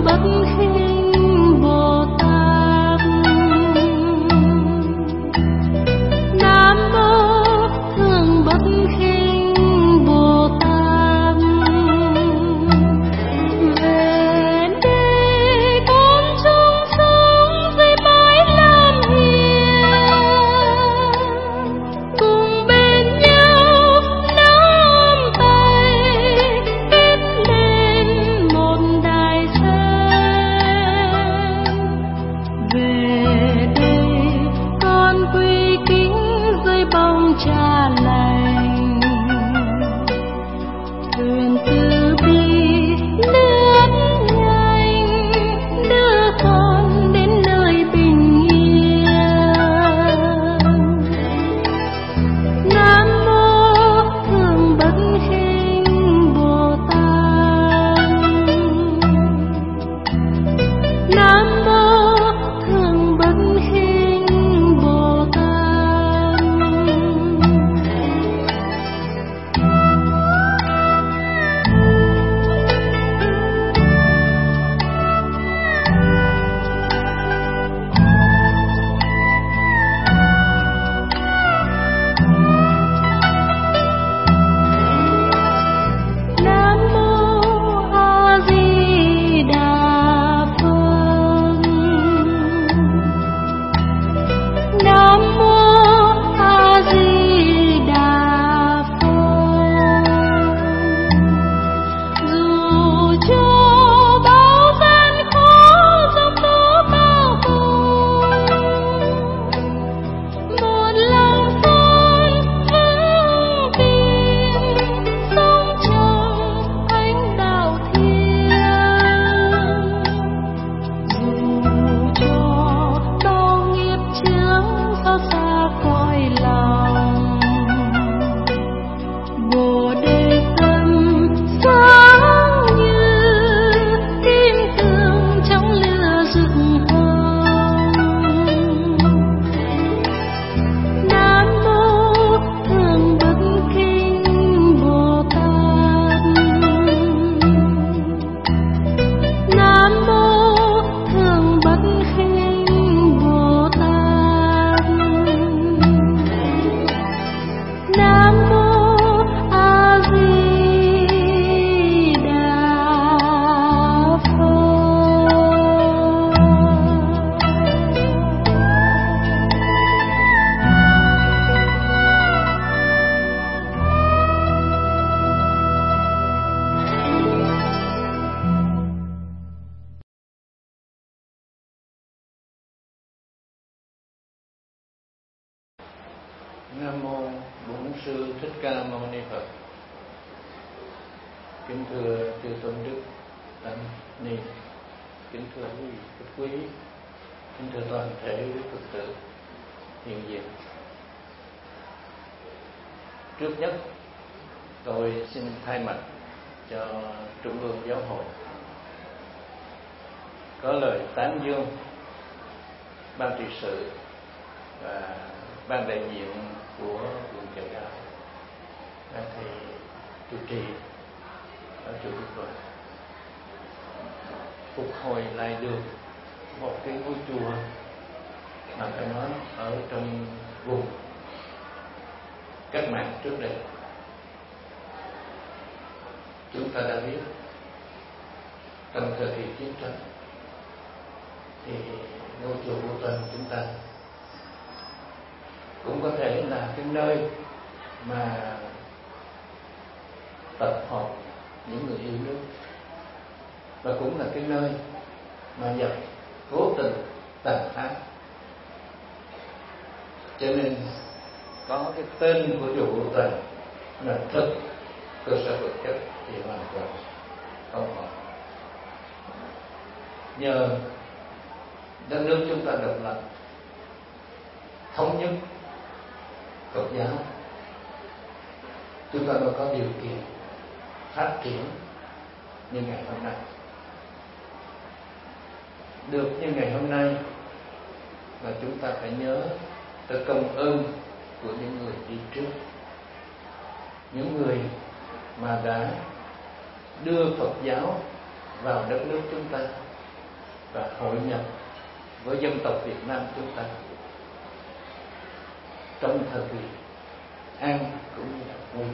Nam mô Bổn Sư Thích Ca Mâu Ni Phật. Kính thưa chư tôn đức tăng ni, kính thưa quý vị khách quý, kính thưa toàn thể quý Phật tử hiện diện. Trước nhất, tôi xin thay mặt cho Trung ương Giáo hội có lời tán dương ban trị sự và ban đại diện của huyện Chợ Gạo, thầy trụ trì ở chùa Đức Vời phục hồi lại được một cái ngôi chùa mà phải nói ở trong vùng cách mạng trước đây. Chúng ta đã biết trong thời kỳ chiến tranh thì ngôi chùa Vô Tình chúng ta cũng có thể là cái nơi mà tập hợp những người yêu nước, và cũng là cái nơi mà Nhật cố tình tàn phá. Cho nên có cái tên của chùa Vô Tình là thực cơ sở vật chất thì hoàn toàn không có. Nhờ đất nước chúng ta độc lập, thống nhất Phật giáo, chúng ta mới có điều kiện phát triển như ngày hôm nay. Được như ngày hôm nay là chúng ta phải nhớ tới công ơn của những người đi trước, những người mà đã đưa Phật giáo vào đất nước chúng ta và hội nhập với dân tộc Việt Nam chúng ta trong thời kỳ an cũng như là nguy.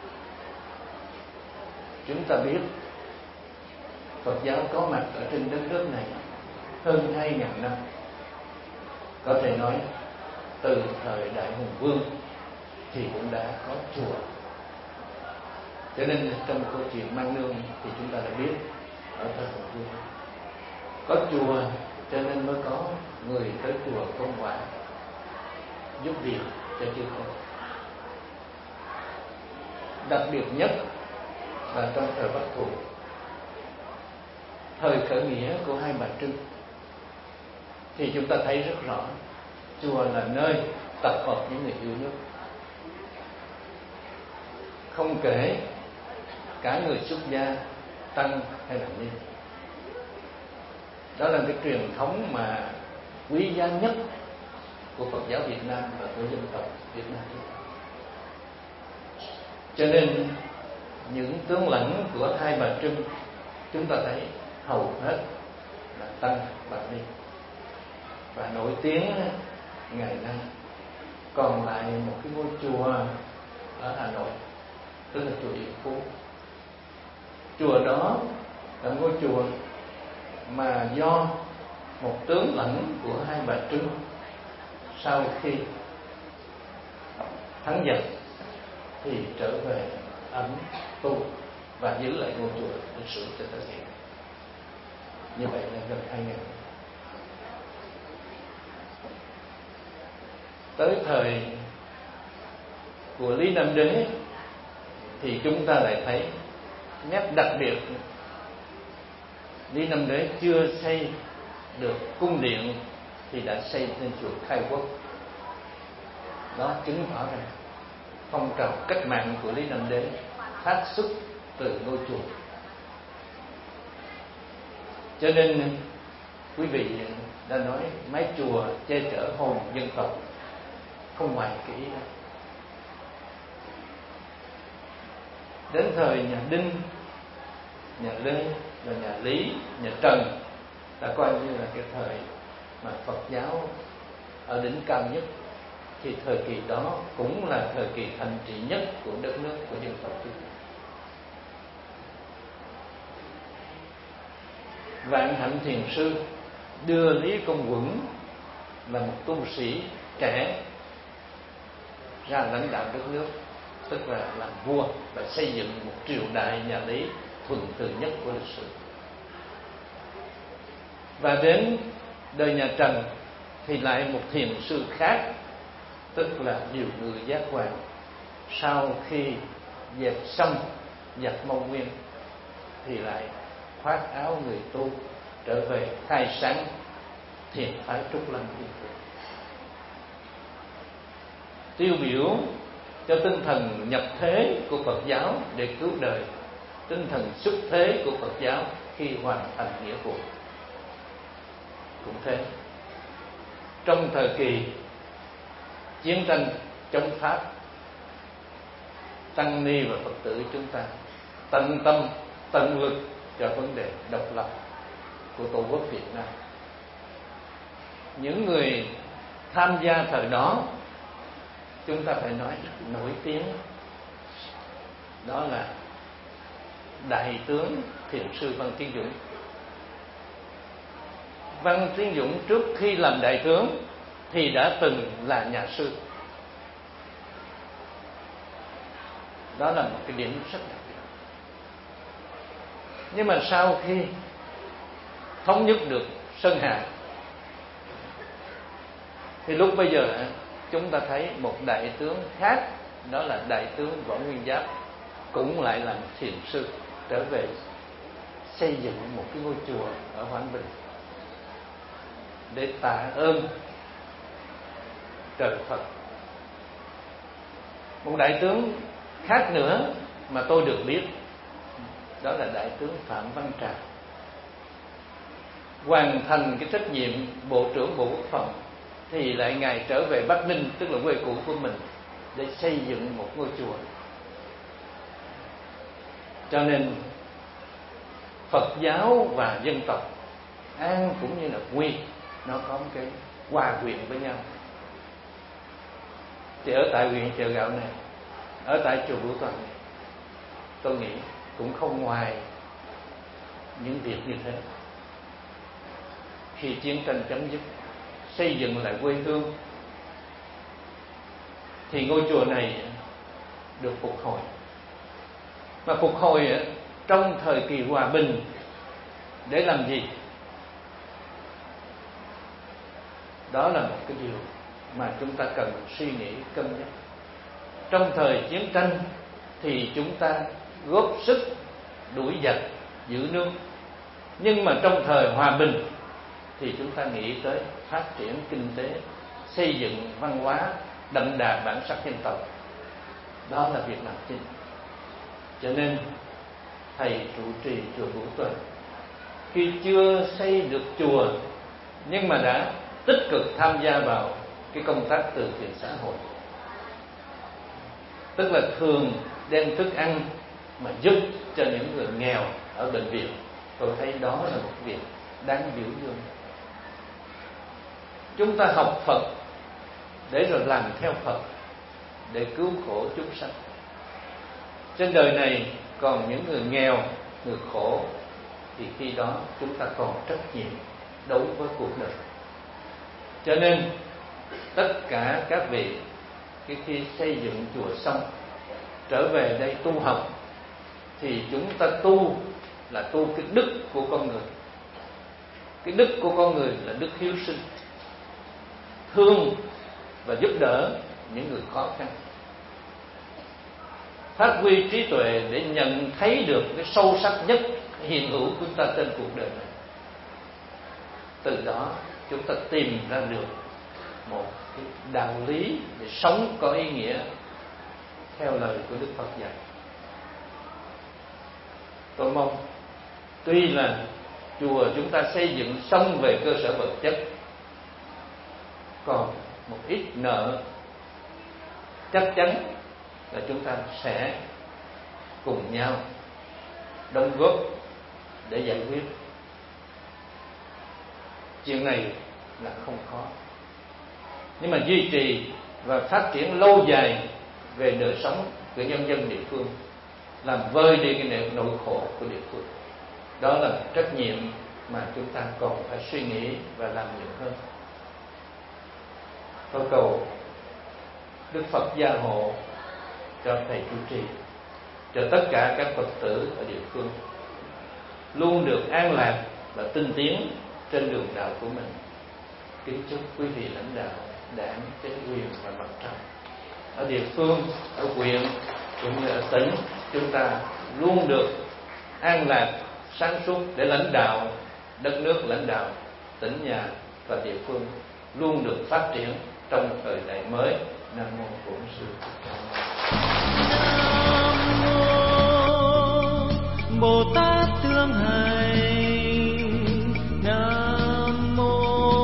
Chúng ta biết Phật giáo có mặt ở trên đất nước này hơn 2.000 năm, có thể nói từ thời Đại Hùng Vương thì cũng đã có chùa. Cho nên trong câu chuyện Mang Nương thì chúng ta đã biết ở thời Hùng Vương có chùa, cho nên mới có người tới chùa công quả giúp việc cho chư con. Đặc biệt nhất là trong thời Bắc Thụ, thời khởi nghĩa của Hai Bà Trưng, thì chúng ta thấy rất rõ chùa là nơi tập hợp những người yêu nước, không kể cả người xuất gia, tăng hay là ni. Đó là cái truyền thống mà quý giá nhất của Phật giáo Việt Nam và của dân tộc Việt Nam. Cho nên những tướng lãnh của Hai Bà Trưng chúng ta thấy hầu hết là tăng và ni. Và nổi tiếng ngày nay còn lại một cái ngôi chùa ở Hà Nội, tức là chùa Yên Phú. Chùa đó là ngôi chùa mà do một tướng lãnh của Hai Bà Trưng sau khi thắng giặc thì trở về ẩn tu và giữ lại ngôi chùa lịch sử cho tới hiện. Như vậy là gần 2.000. Tới thời của Lý Nam Đế thì chúng ta lại thấy nét đặc biệt. Lý Nam Đế chưa xây được cung điện thì đã xây nên chùa Khai Quốc. Đó chứng tỏ rằng phong trào cách mạng của Lý Nam Đế phát xuất từ ngôi chùa. Cho nên quý vị đã nói mái chùa che chở hồn dân tộc, không ngoài cái ý đó. Đến thời nhà Đinh, nhà Lê và nhà Lý, nhà Trần đã coi như là cái thời mà Phật giáo ở đỉnh cao nhất, thì thời kỳ đó cũng là thời kỳ thành trị nhất của đất nước, của dân tộc chúng ta. Vạn Hạnh Thiền Sư đưa Lý Công Uẩn là một tu sĩ trẻ ra lãnh đạo đất nước, tức là làm vua và xây dựng một triều đại nhà Lý thuần từ nhất của lịch sử. Và đến đời nhà Trần thì lại một thiền sư khác, tức là Điều Ngự Giác Hoàng, sau khi dẹp xong giặc Mông Nguyên thì lại khoác áo người tu trở về khai sáng thiền phái Trúc Lâm Yên Tử, tiêu biểu cho tinh thần nhập thế của Phật giáo để cứu đời, tinh thần xuất thế của Phật giáo khi hoàn thành nghĩa vụ. Cũng thế, trong thời kỳ chiến tranh chống Pháp, tăng ni và Phật tử chúng ta tận tâm tận lực cho vấn đề độc lập của Tổ quốc Việt Nam. Những người tham gia thời đó chúng ta phải nói nổi tiếng, đó là Đại tướng Thiền sư Văn Tiến Dũng. Văn Tiến Dũng trước khi làm đại tướng thì đã từng là nhà sư. Đó là một cái điểm rất đặc biệt. Nhưng mà sau khi thống nhất được Sơn Hà thì lúc bây giờ chúng ta thấy một đại tướng khác, đó là Đại tướng Võ Nguyên Giáp, cũng lại làm thiền sư, trở về xây dựng một cái ngôi chùa ở Hoãn Bình để tạ ơn trời Phật. Một đại tướng khác nữa mà tôi được biết, đó là Đại tướng Phạm Văn Trà, hoàn thành cái trách nhiệm Bộ trưởng Bộ Quốc phòng thì lại ngài trở về Bắc Ninh, tức là quê cũ của mình, để xây dựng một ngôi chùa. Cho nên Phật giáo và dân tộc an cũng như là nguy nó có một cái hòa quyện với nhau. Thì ở tại huyện Chợ Gạo này, ở tại chùa Bửu Toàn này, tôi nghĩ cũng không ngoài những việc như thế. Khi chiến tranh chấm dứt, xây dựng lại quê hương, thì ngôi chùa này được phục hồi. Mà phục hồi trong thời kỳ hòa bình để làm gì? Đó là một cái điều mà chúng ta cần suy nghĩ cân nhắc. Trong thời chiến tranh thì chúng ta góp sức đuổi giặc, giữ nước. Nhưng mà trong thời hòa bình thì chúng ta nghĩ tới phát triển kinh tế, xây dựng văn hóa, đậm đà bản sắc dân tộc. Đó là việc làm chính. Cho nên thầy trụ trì chùa Bửu Toàn khi chưa xây được chùa nhưng mà đã tích cực tham gia vào cái công tác từ thiện xã hội, tức là thường đem thức ăn mà giúp cho những người nghèo ở bệnh viện. Tôi thấy đó là một việc đáng biểu dương. Chúng ta học Phật để rồi làm theo Phật, để cứu khổ chúng sanh. Trên đời này còn những người nghèo, người khổ, thì khi đó chúng ta còn trách nhiệm đối với cuộc đời. Cho nên tất cả các vị khi xây dựng chùa xong, trở về đây tu học, thì chúng ta tu là tu cái đức của con người. Cái đức của con người là đức hiếu sinh, thương và giúp đỡ những người khó khăn, phát huy trí tuệ để nhận thấy được cái sâu sắc nhất hiện hữu của chúng ta trên cuộc đời này. Từ đó chúng ta tìm ra được một cái đạo lý để sống có ý nghĩa theo lời của Đức Phật dạy. Tôi mong tuy là chùa chúng ta xây dựng xong về cơ sở vật chất, còn một ít nợ, chắc chắn là chúng ta sẽ cùng nhau đóng góp để giải quyết. Chuyện này là không khó, nhưng mà duy trì và phát triển lâu dài về đời sống của nhân dân địa phương, làm vơi đi cái nỗi khổ của địa phương, đó là trách nhiệm mà chúng ta còn phải suy nghĩ và làm nhiều hơn. Tôi cầu Đức Phật gia hộ cho thầy trụ trì, cho tất cả các Phật tử ở địa phương luôn được an lạc và tinh tiến trên đường đạo của mình. Kính chúc quý vị lãnh đạo Đảng, Chính quyền và mặt trận ở địa phương, ở huyện cũng như ở tỉnh, chúng ta luôn được an lạc, sáng suốt để lãnh đạo đất nước, lãnh đạo tỉnh nhà và địa phương luôn được phát triển trong thời đại mới. Nam mô Bổn Sư Thích Ca Mâu Ni Phật. Bồ Tát thương hành. Nam mô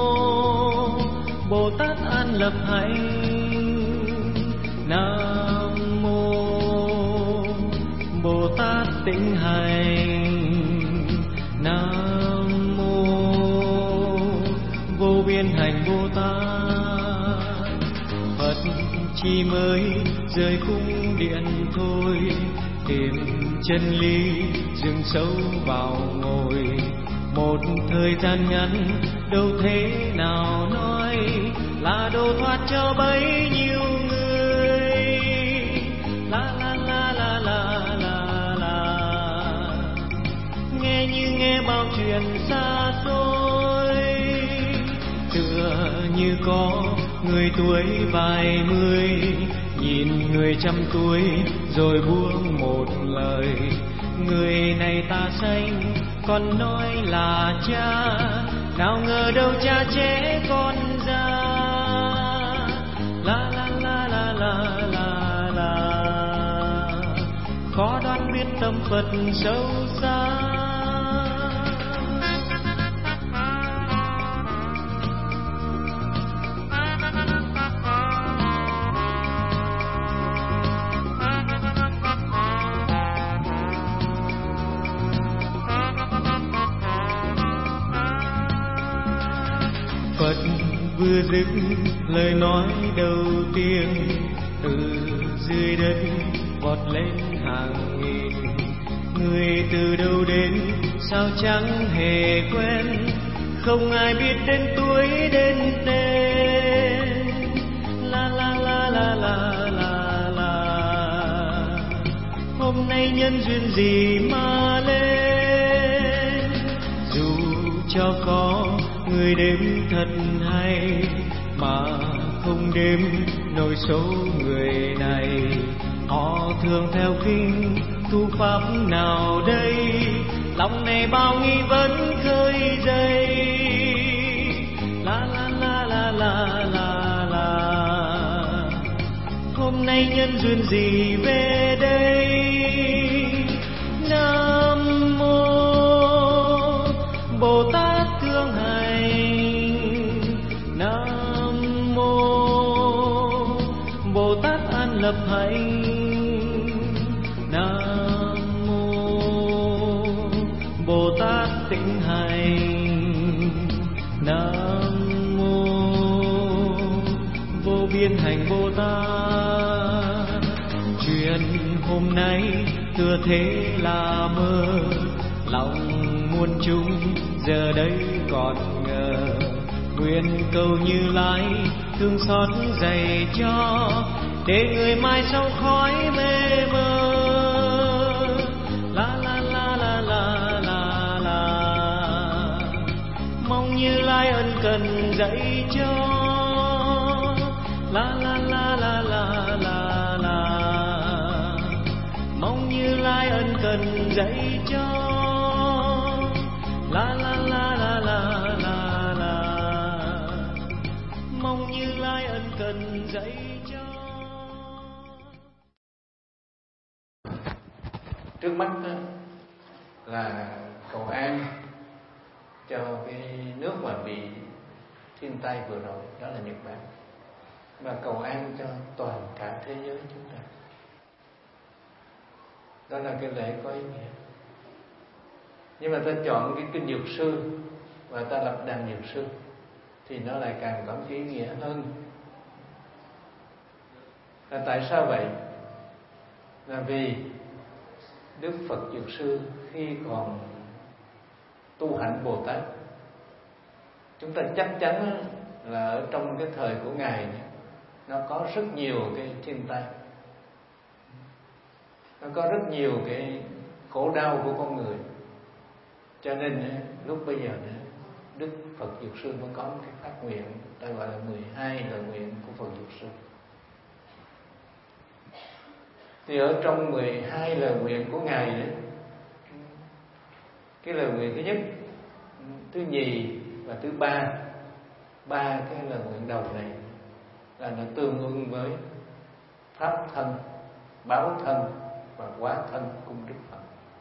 Bồ Tát an lập hạnh. Nam mô Bồ Tát tĩnh hành. Nam mô vô biên hành Bồ Tát. Phật chỉ mới rời cung điện thôi, tìm chân lý dừng sâu vào ngồi. Một thời gian ngắn đâu thế nào nói là độ thoát cho bấy nhiêu người. La la la la la la la, nghe như nghe bao chuyện xa xôi. Tựa như có người tuổi vài mươi nhìn người trăm tuổi rồi buông một lời. Người này ta sanh còn nói là cha, nào ngờ đâu cha trẻ con ra. La la la la la la la, khó đoán biết tâm Phật sâu xa. vừa dứt lời nói đầu tiên, từ dưới đất vọt lên hàng nghìn người. Từ đâu đến sao chẳng hề quen, không ai biết đến tuổi đến tên. La la la la la la la, hôm nay nhân duyên gì mà lên, dù cho có người đếm thật hay mà không đếm nổi số người này. Họ thường theo kinh tu pháp nào đây, lòng này bao nghi vấn khơi dậy. La la la la la la la, hôm nay nhân duyên gì về đây. Nam mô Bồ Tát thương hành, Nam mô Bồ Tát an lập hạnh, Nam mô Bồ Tát tịnh hành, Nam mô vô biên hành Bồ Tát. Chuyện hôm nay tựa thế là mơ, lòng muôn chúng giờ đây còn ngờ. Nguyện cầu Như Lai thương xót dạy cho, để người mai sau khói mê mơ. La la la la la la la, mong Như Lai ân cần dạy cho. La la la la la la la, mong Như Lai ân cần dạy cho. La la la la la la la, mong Như Lai ân cần dạy cho. Trước mắt là cầu an cho cái nước mà bị thiên tai vừa rồi, đó là Nhật Bản, và cầu an cho toàn cả thế giới chúng ta. Đó là cái lễ có ý nghĩa. Nhưng mà ta chọn cái kinh Dược Sư và ta lập đàn Dược Sư thì nó lại càng có cái ý nghĩa hơn. Là tại sao vậy? Là vì Đức Phật Dược Sư khi còn tu hạnh Bồ Tát, chúng ta chắc chắn là ở trong cái thời của Ngài nó có rất nhiều cái thiên tai, nó có rất nhiều cái khổ đau của con người. Cho nên lúc bây giờ Đức Phật Dược Sư mới có một cái phát nguyện ta gọi là 12 lời nguyện của Phật Dược Sư. Thì ở trong 12 lời nguyện của Ngài đấy, cái lời nguyện thứ nhất, thứ nhì và thứ ba, ba cái lời nguyện đầu này là nó tương ứng với pháp thân, báo thân và hóa thân cung Đức Phật.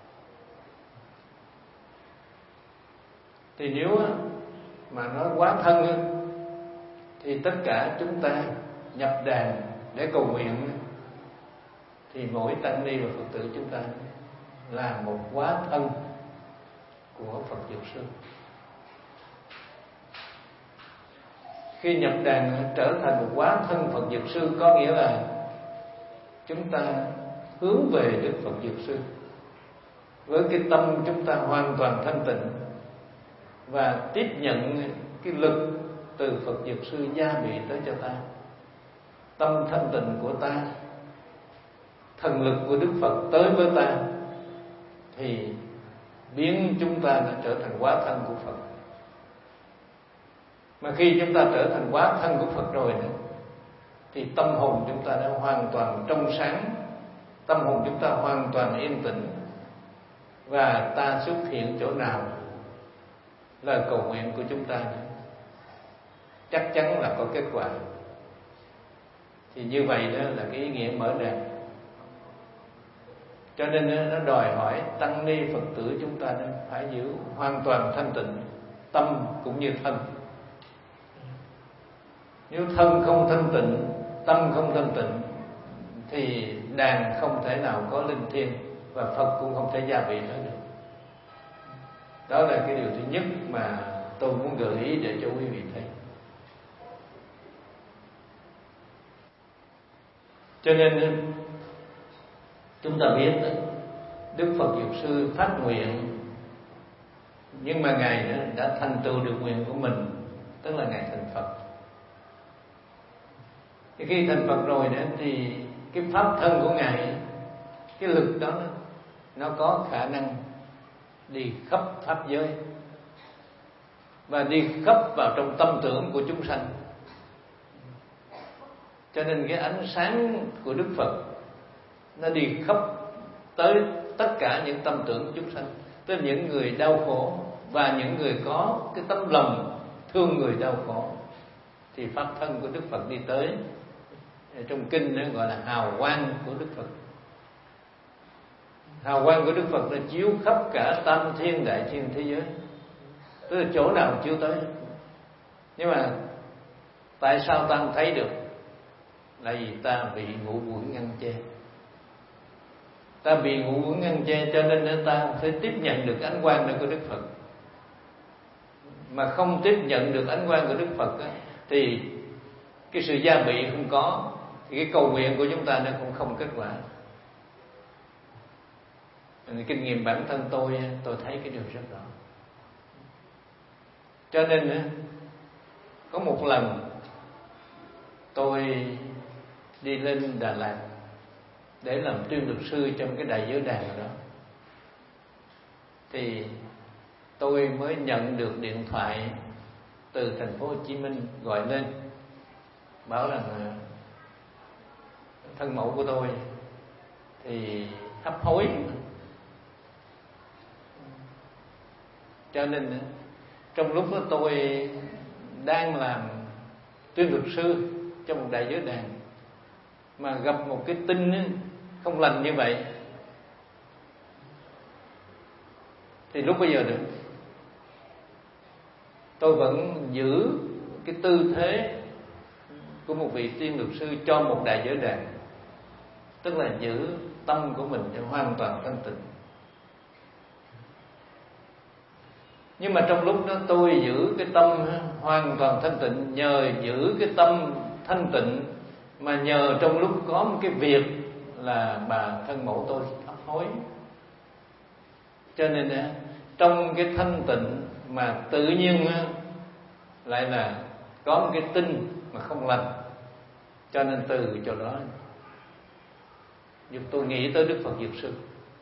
Thì nếu mà nói hóa thân thì tất cả chúng ta nhập đàn để cầu nguyện, thì mỗi tăng ni và Phật tử chúng ta là một hóa thân của Phật Dược Sư. Khi nhập đàn trở thành một hóa thân Phật Dược Sư, có nghĩa là chúng ta hướng về Đức Phật Dược Sư với cái tâm chúng ta hoàn toàn thanh tịnh, và tiếp nhận cái lực từ Phật Dược Sư gia bị tới cho ta. Tâm thanh tịnh của ta, thần lực của Đức Phật tới với ta, thì biến chúng ta đã trở thành hóa thân của Phật. Mà khi chúng ta trở thành hóa thân của Phật rồi nữa, thì tâm hồn chúng ta đã hoàn toàn trong sáng, tâm hồn chúng ta hoàn toàn yên tĩnh, và ta xuất hiện chỗ nào, lời cầu nguyện của chúng ta chắc chắn là có kết quả. Thì như vậy đó là cái ý nghĩa mở đàn. Cho nên nó đòi hỏi tăng ni Phật tử chúng ta phải giữ hoàn toàn thanh tịnh, tâm cũng như thân. Nếu thân không thanh tịnh, tâm không thanh tịnh, thì đàn không thể nào có linh thiêng, và Phật cũng không thể gia vị nó được. Đó là cái điều thứ nhất mà tôi muốn gợi ý để cho quý vị thấy. Cho nên chúng ta biết Đức Phật Dược Sư phát nguyện, nhưng mà Ngài đã thành tựu được nguyện của mình, tức là Ngài thành Phật. Thì khi thành Phật rồi đó thì cái pháp thân của Ngài, cái lực đó nó có khả năng đi khắp pháp giới và đi khắp vào trong tâm tưởng của chúng sanh. Cho nên cái ánh sáng của Đức Phật nó đi khắp tới tất cả những tâm tưởng của chúng sanh, tới những người đau khổ và những người có cái tấm lòng thương người đau khổ, thì pháp thân của Đức Phật đi tới. Trong kinh nó gọi là hào quang của Đức Phật. Hào quang của Đức Phật nó chiếu khắp cả tam thiên đại thiên thế giới, tức là chỗ nào chiếu tới. Nhưng mà tại sao ta không thấy được? Là vì ta bị ngũ uẩn ngăn che. Ta bị ngũ uẩn ngăn che cho nên ta không thể tiếp nhận được ánh quang đó của Đức Phật. Mà không tiếp nhận được ánh quang của Đức Phật á, thì cái sự gia bị không có, thì cái cầu nguyện của chúng ta nó cũng không kết quả. Kinh nghiệm bản thân tôi thấy cái điều rất rõ. Cho nên có một lần tôi đi lên Đà Lạt để làm tuyên luật sư trong cái đại giới đàn đó, thì tôi mới nhận được điện thoại từ thành phố Hồ Chí Minh gọi lên, bảo rằng thân mẫu của tôi thì hấp hối. Cho nên trong lúc đó tôi đang làm tuyên luật sư trong một đại giới đàn, mà gặp một cái tin không lành như vậy, thì lúc bây giờ được tôi vẫn giữ cái tư thế của một vị tuyên luật sư cho một đại giới đàn, tức là giữ tâm của mình cho hoàn toàn thanh tịnh. Nhưng mà trong lúc đó tôi giữ cái tâm hoàn toàn thanh tịnh, nhờ giữ cái tâm thanh tịnh mà nhờ trong lúc có một cái việc là bà thân mẫu tôi hấp hối. Cho nên trong cái thanh tịnh mà tự nhiên lại là có một cái tin mà không lành. Cho nên từ chỗ đó tôi nghĩ tới Đức Phật Dược Sư.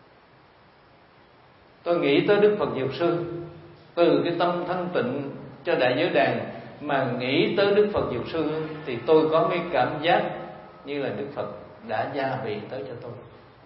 Tôi nghĩ tới Đức Phật Dược Sư. Từ cái tâm thanh tịnh cho đại giới đàn mà nghĩ tới Đức Phật Dược Sư, thì tôi có cái cảm giác như là Đức Phật đã gia bị tới cho tôi.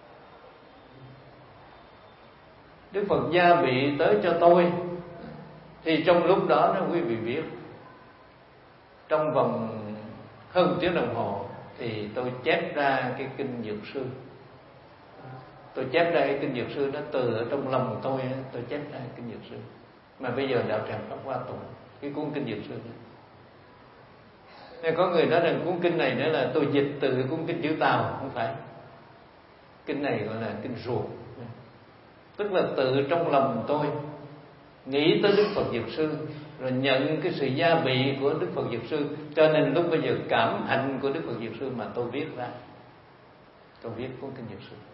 Đức Phật gia bị tới cho tôi. Thì trong lúc đó quý vị biết, trong vòng hơn tiếng đồng hồ thì tôi chép ra cái kinh Dược Sư. Tôi chép ra cái kinh Dược Sư đó, từ ở trong lòng tôi chép ra cái kinh Dược Sư. Mà bây giờ đạo tràng Pháp Hoa tụng cái cuốn kinh Dược Sư đó. Nên có người nói rằng cuốn kinh này nữa là tôi dịch từ cái cuốn kinh chữ Tàu. Không phải. Kinh này gọi là kinh ruột. Tức là tự trong lòng tôi nghĩ tới Đức Phật Dược Sư, rồi nhận cái sự gia bị của Đức Phật Dược Sư. Cho nên lúc bây giờ cảm hạnh của Đức Phật Dược Sư mà tôi viết ra. Tôi viết cuốn kinh Dược Sư.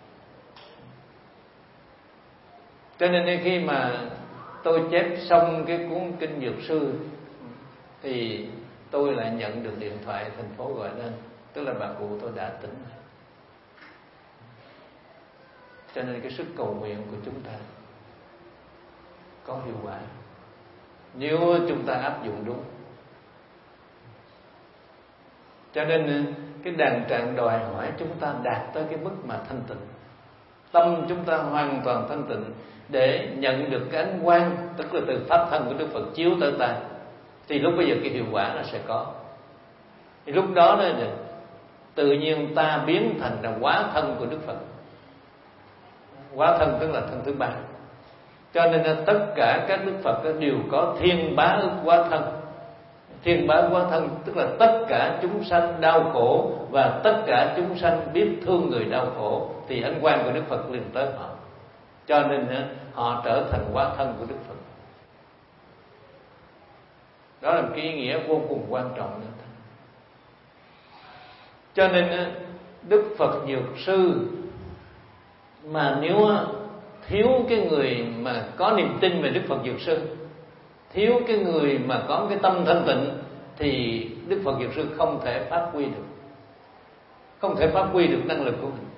Cho nên khi mà tôi chép xong cái cuốn kinh Dược Sư thì tôi lại nhận được điện thoại thành phố gọi lên, tức là bà cụ tôi đã tỉnh. Cho nên cái sức cầu nguyện của chúng ta có hiệu quả nếu chúng ta áp dụng đúng. Cho nên cái đàn trạng đòi hỏi chúng ta đạt tới cái mức mà thanh tịnh, tâm chúng ta hoàn toàn thanh tịnh để nhận được cái ánh quang, tức là từ pháp thân của Đức Phật chiếu tới ta. Thì lúc bây giờ cái hiệu quả nó sẽ có. Thì lúc đó tự nhiên ta biến thành là hóa thân của Đức Phật. Hóa thân tức là thân thứ ba. Cho nên là tất cả các Đức Phật đều có thiên bá ức hóa thân. Thiên bá hóa thân tức là tất cả chúng sanh đau khổ và tất cả chúng sanh biết thương người đau khổ, thì ánh quang của Đức Phật liền tới họ. Cho nên họ trở thành hóa thân của Đức Phật. Đó là một cái ý nghĩa vô cùng quan trọng nữa. Cho nên Đức Phật Dược Sư mà nếu thiếu cái người mà có niềm tin về Đức Phật Dược Sư, thiếu cái người mà có cái tâm thanh tịnh, thì Đức Phật Dược Sư không thể phát huy được, không thể phát huy được năng lực của mình.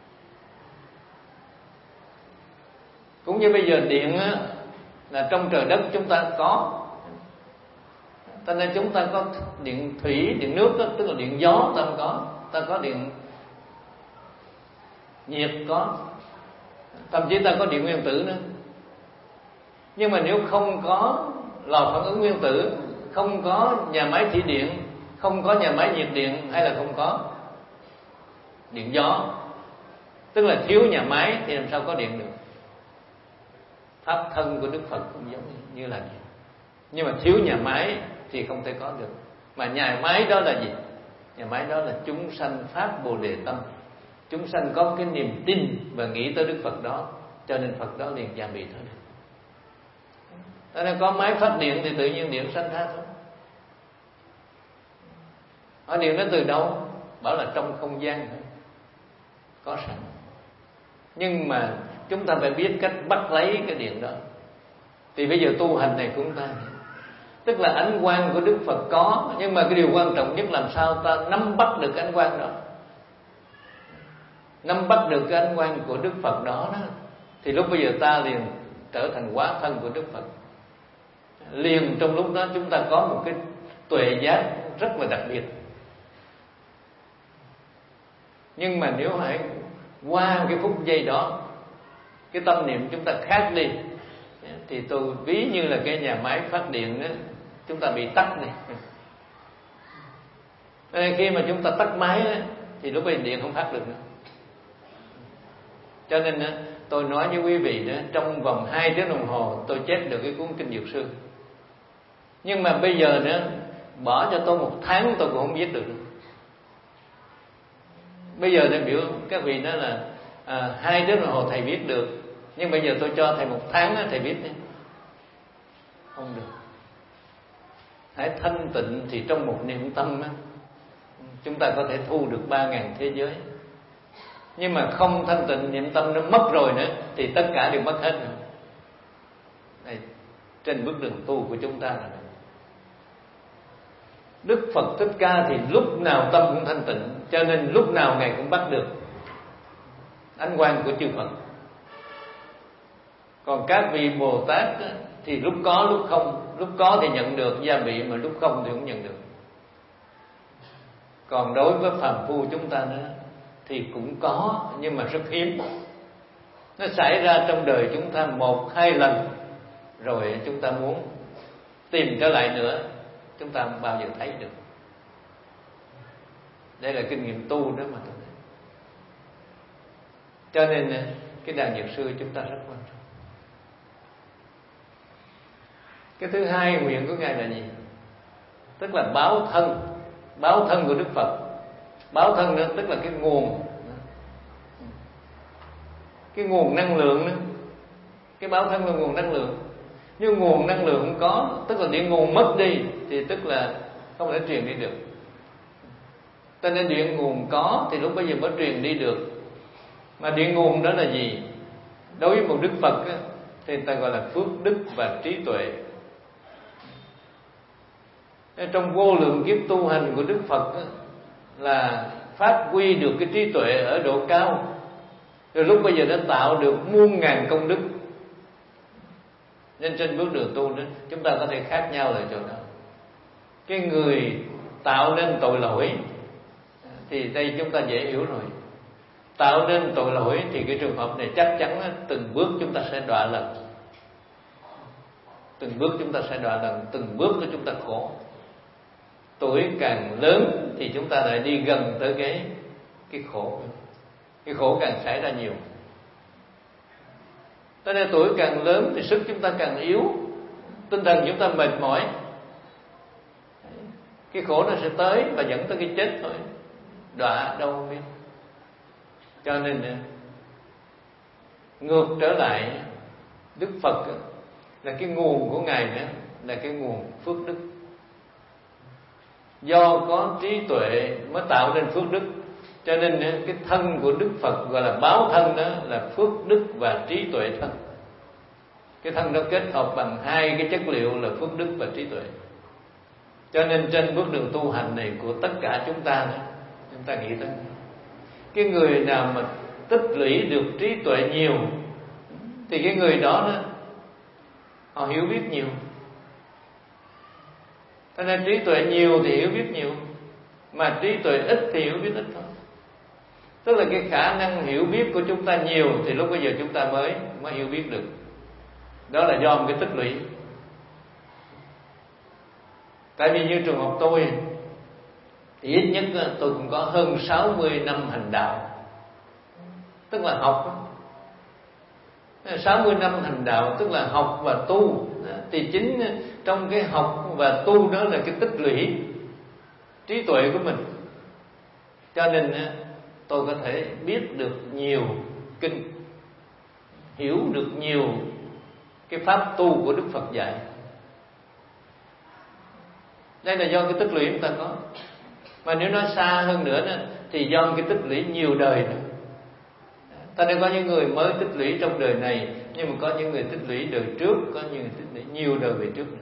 Cũng như bây giờ điện á, là trong trời đất chúng ta có, cho nên chúng ta có điện thủy, điện nước đó, tức là điện gió ta không có, ta có điện nhiệt có, thậm chí ta có điện nguyên tử nữa. Nhưng mà nếu không có lò phản ứng nguyên tử, không có nhà máy thủy điện, không có nhà máy nhiệt điện, hay là không có điện gió, tức là thiếu nhà máy, thì làm sao có điện được? Pháp thân của Đức Phật cũng giống như là điện, nhưng mà thiếu nhà máy thì không thể có được. Mà nhà máy đó là gì? Nhà máy đó là chúng sanh phát Bồ Đề tâm, chúng sanh có cái niềm tin và nghĩ tới Đức Phật đó, cho nên Phật đó liền gia bị thôi. Cho nên có máy phát điện thì tự nhiên điện sanh ra thôi. Ở điện nó từ đâu? Bảo là trong không gian thôi, có sẵn. Nhưng mà chúng ta phải biết cách bắt lấy cái điện đó. Thì bây giờ tu hành này của chúng ta, tức là ánh quang của Đức Phật có, nhưng mà cái điều quan trọng nhất làm sao ta nắm bắt được cái ánh quang đó, nắm bắt được cái ánh quang của Đức Phật đó, thì lúc bây giờ ta liền trở thành hóa thân của Đức Phật. Liền trong lúc đó chúng ta có một cái tuệ giác rất là đặc biệt. Nhưng mà nếu hãy qua cái phút giây đó, cái tâm niệm chúng ta khác đi, thì tôi ví như là cái nhà máy phát điện đó, chúng ta bị tắt đi. Nên khi mà chúng ta tắt máy đó, thì lúc bây điện không phát được nữa. Cho nên tôi nói với quý vị đó, trong vòng 2 tiếng đồng hồ tôi chép được cái cuốn Kinh Dược Sư. Nhưng mà bây giờ nữa, bỏ cho tôi 1 tháng tôi cũng không viết được. Bây giờ đại biểu các vị nói là 2 tiếng đồng hồ thầy viết được, nhưng bây giờ tôi cho thầy 1 tháng thầy viết đi. Không được. Hãy thanh tịnh thì trong một niệm tâm chúng ta có thể thu được 3.000 thế giới. Nhưng mà không thanh tịnh, niệm tâm nó mất rồi nữa, thì tất cả đều mất hết rồi. Đây, trên bước đường tu của chúng ta là Đức Phật Thích Ca thì lúc nào tâm cũng thanh tịnh, cho nên lúc nào Ngài cũng bắt được ánh quang của chư Phật. Còn các vị Bồ Tát thì lúc có lúc không, lúc có thì nhận được gia bị, mà lúc không thì không nhận được. Còn đối với phàm phu chúng ta nữa thì cũng có, nhưng mà rất hiếm. Nó xảy ra trong đời chúng ta 1-2 lần, rồi chúng ta muốn tìm trở lại nữa, chúng ta không bao giờ thấy được. Đây là kinh nghiệm tu đó mà. Cho nên cái đàn Dược Sư chúng ta rất quan trọng. Cái thứ hai nguyện của Ngài là gì? Tức là báo thân của Đức Phật. Báo thân đó tức là cái nguồn năng lượng đó. Cái báo thân là nguồn năng lượng. Nếu nguồn năng lượng không có, tức là điện nguồn mất đi, thì tức là không thể truyền đi được. Cho nên điện nguồn có thì lúc bây giờ mới truyền đi được. Mà điện nguồn đó là gì? Đối với một Đức Phật thì người ta gọi là phước đức và trí tuệ. Trong vô lượng kiếp tu hành của Đức Phật là phát huy được cái trí tuệ ở độ cao, rồi lúc bây giờ đã tạo được muôn ngàn công đức. Nên trên bước đường tu đó, chúng ta có thể khác nhau ở chỗ đó. Cái người tạo nên tội lỗi thì đây chúng ta dễ hiểu rồi. Tạo nên tội lỗi thì cái trường hợp này chắc chắn từng bước chúng ta sẽ đọa lần. Từng bước chúng ta sẽ đọa lần, từng bước của chúng ta khổ. Tuổi càng lớn thì chúng ta lại đi gần tới cái khổ. Cái khổ càng xảy ra nhiều. Cho nên tuổi càng lớn thì sức chúng ta càng yếu, tinh thần chúng ta mệt mỏi. Cái khổ nó sẽ tới và dẫn tới cái chết thôi, đọa đâu không biết. Cho nên ngược trở lại, Đức Phật là cái nguồn của Ngài đó, là cái nguồn phước đức. Do có trí tuệ mới tạo nên phước đức, Cho nên cái thân của Đức Phật gọi là báo thân, đó là phước đức và trí tuệ thân. Cái thân đó kết hợp bằng hai cái chất liệu là phước đức và trí tuệ. Cho nên trên bước đường tu hành này của tất cả chúng ta đó, chúng ta nghĩ tới cái người nào mà tích lũy được trí tuệ nhiều thì cái người đó họ hiểu biết nhiều. Cho nên trí tuệ nhiều thì hiểu biết nhiều, mà trí tuệ ít thì hiểu biết ít thôi. Tức là cái khả năng hiểu biết của chúng ta nhiều thì lúc bây giờ chúng ta mới hiểu biết được. Đó là do một cái tích lũy. Tại vì như trường hợp tôi thì ít nhất tôi cũng có hơn 60 năm hành đạo, tức là học. 60 năm hành đạo tức là học và tu. Thì chính trong cái học và tu đó là cái tích lũy trí tuệ của mình. Cho nên tôi có thể biết được nhiều kinh, hiểu được nhiều cái pháp tu của Đức Phật dạy. Đây là do cái tích lũy chúng ta có. Mà nếu nói xa hơn nữa đó, thì do cái tích lũy nhiều đời nữa. Ta nên có những người mới tích lũy trong đời này, nhưng mà có những người tích lũy đời trước, có những người tích lũy nhiều đời về trước nữa.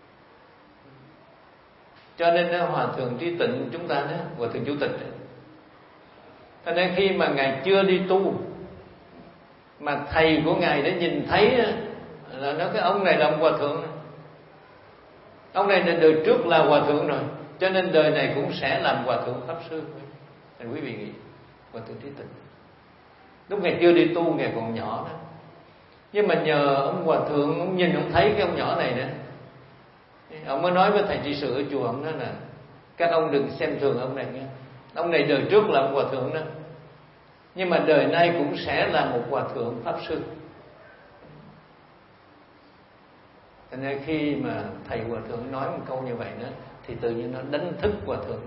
Cho nên Hòa Thượng Trí Tịnh chúng ta đó, Hòa Thượng Chủ tịch, cho nên khi mà Ngài chưa đi tu, mà thầy của Ngài đã nhìn thấy là nói cái ông này là ông Hòa Thượng, ông này đời trước là Hòa Thượng rồi, cho nên đời này cũng sẽ làm Hòa Thượng Pháp Sư. Nên quý vị nghĩ Hòa Thượng Trí Tịnh lúc Ngài chưa đi tu, Ngài còn nhỏ đó, nhưng mà nhờ ông Hòa Thượng, ông nhìn ông thấy cái ông nhỏ này đó, ông mới nói với thầy trị sự ở chùa, ông nói là các ông đừng xem thường ông này nghe. Ông này đời trước là ông Hòa Thượng đó, nhưng mà đời nay cũng sẽ là một Hòa Thượng Pháp Sư. Cho nên khi mà thầy Hòa Thượng nói một câu như vậy đó, thì tự nhiên nó đánh thức Hòa Thượng.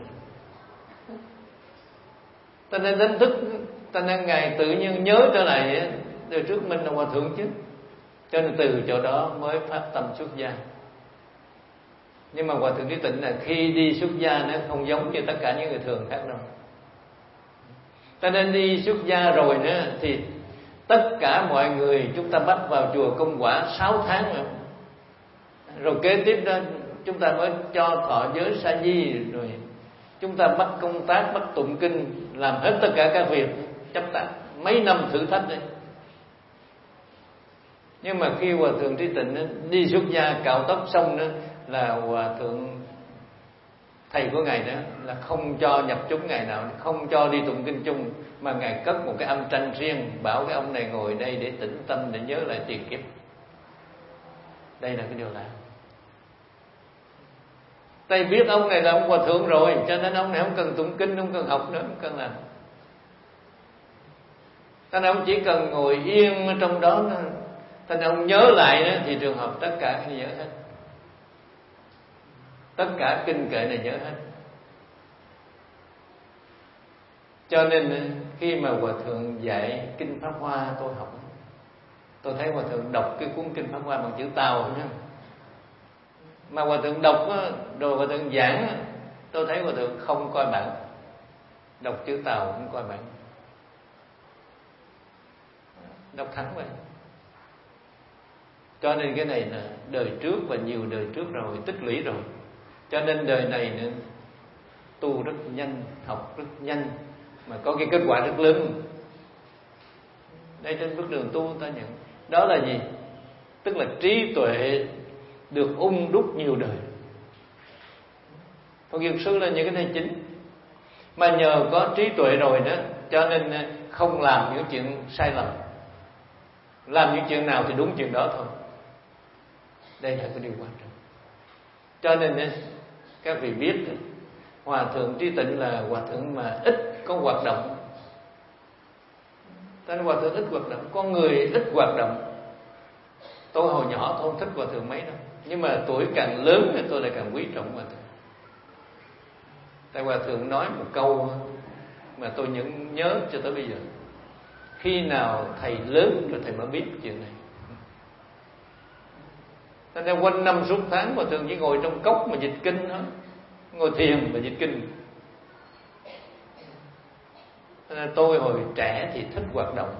Cho nên đánh thức, cho nên Ngài tự nhiên nhớ trở lại đời trước mình là Hòa Thượng chứ. Cho nên từ chỗ đó mới phát tâm xuất gia. Nhưng mà Hòa Thượng Trí Tịnh là khi đi xuất gia nó không giống như tất cả những người thường khác đâu. Cho nên đi xuất gia rồi nữa thì tất cả mọi người chúng ta bắt vào chùa Công Quả 6 tháng nữa. Rồi kế tiếp đó chúng ta mới cho thọ giới sa di, rồi chúng ta bắt công tác, bắt tụng kinh, làm hết tất cả các việc chấp tác, mấy năm thử thách đấy. Nhưng mà khi Hòa Thượng Trí Tịnh đi xuất gia cạo tóc xong đó, là Hòa Thượng thầy của Ngài đó là không cho nhập chúng ngày nào, không cho đi tụng kinh chung, mà Ngài cất một cái âm tranh riêng, bảo cái ông này ngồi đây để tĩnh tâm, để nhớ lại tiền kiếp. Đây là cái điều lạ. Thầy biết ông này là ông Hòa Thượng rồi, cho nên ông này không cần tụng kinh, không cần học nữa, không cần làm. Cho nên ông chỉ cần ngồi yên ở trong đó, cho nên ông nhớ lại đó, thì trường hợp tất cả nhớ hết. Tất cả kinh kệ này nhớ hết. Cho nên khi mà Hòa Thượng dạy kinh Pháp Hoa tôi học, tôi thấy Hòa Thượng đọc cái cuốn kinh Pháp Hoa bằng chữ Tàu nhá. Mà Hòa Thượng đọc rồi Hòa Thượng giảng, tôi thấy Hòa Thượng không coi bản, đọc chữ Tàu không coi bản, đọc thẳng vậy. Cho nên cái này là đời trước và nhiều đời trước rồi, tích lũy rồi. Cho nên đời này nữa tu rất nhanh, học rất nhanh, mà có cái kết quả rất lớn. Đây trên bước đường tu ta nhận đó là gì? Tức là trí tuệ được đúc nhiều đời. Phật Dược Sư là những cái này chính. Mà nhờ có trí tuệ rồi đó, cho nên không làm những chuyện sai lầm, làm những chuyện nào thì đúng chuyện đó thôi. Đây là cái điều quan trọng. Cho nên các vị biết Hòa Thượng Trí Tịnh là Hòa Thượng mà ít có hoạt động. Cho nên Hòa Thượng ít hoạt động, con người ít hoạt động. Tôi hồi nhỏ tôi không thích Hòa Thượng mấy đâu, nhưng mà tuổi càng lớn thì tôi lại càng quý trọng Hòa Thượng. Tại Hòa Thượng nói một câu mà tôi nhớ cho tới bây giờ: khi nào thầy lớn rồi thầy mới biết chuyện này. Cho nên quanh năm suốt tháng Hòa Thượng chỉ ngồi trong cốc mà dịch kinh thôi, ngồi thiền mà dịch kinh. Tôi hồi trẻ thì thích hoạt động,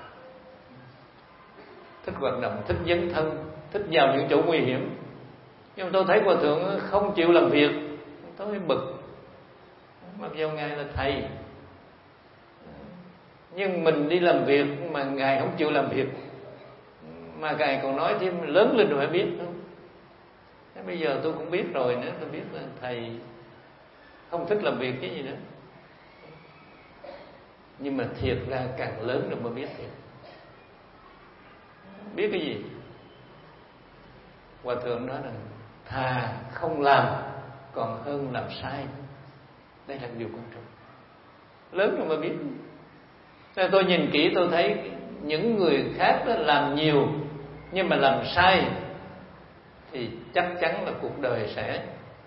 thích dấn thân, thích vào những chỗ nguy hiểm. Nhưng mà tôi thấy Hòa Thượng không chịu làm việc, tôi bực. Mặc dù Ngài là thầy, nhưng mình đi làm việc mà Ngài không chịu làm việc, mà Ngài còn nói thêm lớn lên rồi phải biết không? Thế bây giờ tôi cũng biết rồi nữa, tôi biết là thầy không thích làm việc cái gì nữa. Nhưng mà thiệt ra càng lớn rồi mới biết thiệt. Biết cái gì? Hòa Thượng nói rằng thà không làm còn hơn làm sai. Đây là điều quan trọng. Lớn rồi mới biết. Nên tôi nhìn kỹ tôi thấy những người khác đó làm nhiều nhưng mà làm sai thì chắc chắn là cuộc đời sẽ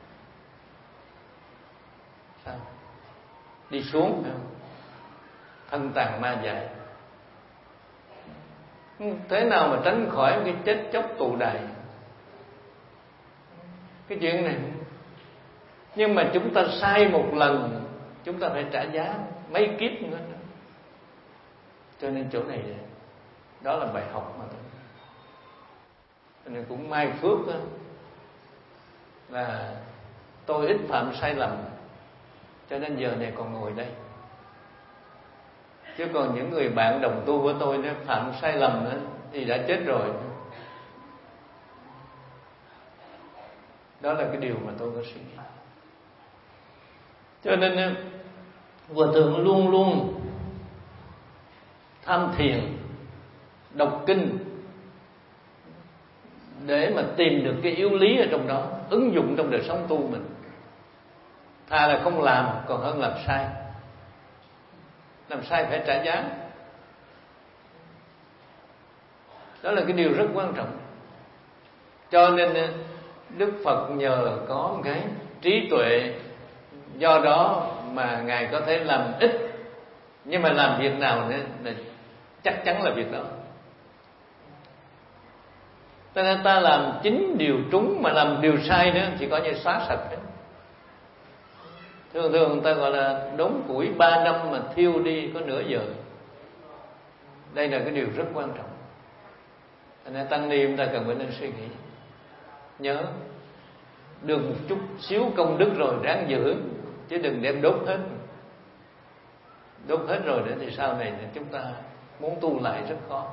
sao? Đi xuống, thân tàn ma dại. Thế nào mà tránh khỏi cái chết chóc tù đày? Cái chuyện này. Nhưng mà chúng ta sai một lần, chúng ta phải trả giá mấy kiếp nữa. Cho nên chỗ này đó là bài học mà thôi. Cho nên cũng may phước đó, là tôi ít phạm sai lầm, cho nên giờ này còn ngồi đây. Chứ còn những người bạn đồng tu của tôi nếu phạm sai lầm nữa thì đã chết rồi. Đó là cái điều mà tôi có suy nghĩ. Cho nên Hòa Thượng luôn luôn tham thiền, đọc kinh để mà tìm được cái yếu lý ở trong đó, ứng dụng trong đời sống tu mình. Thà là không làm còn hơn làm sai. Làm sai phải trả giá. Đó là cái điều rất quan trọng. Cho nên Đức Phật nhờ có một cái trí tuệ, do đó mà Ngài có thể làm ít, nhưng mà làm việc nào nữa là chắc chắn là việc đó. Cho nên ta làm 9 điều trúng mà làm điều sai nữa thì coi như xóa sạch hết. Thường thường người ta gọi là đốn củi 3 năm mà thiêu đi có nửa giờ. Đây là cái điều rất quan trọng. Cho nên tăng ni chúng ta cần phải nên suy nghĩ. Nhớ được một chút xíu công đức rồi ráng giữ, chứ đừng đem đốt hết. Đốt hết rồi nữa thì sau này chúng ta muốn tu lại rất khó.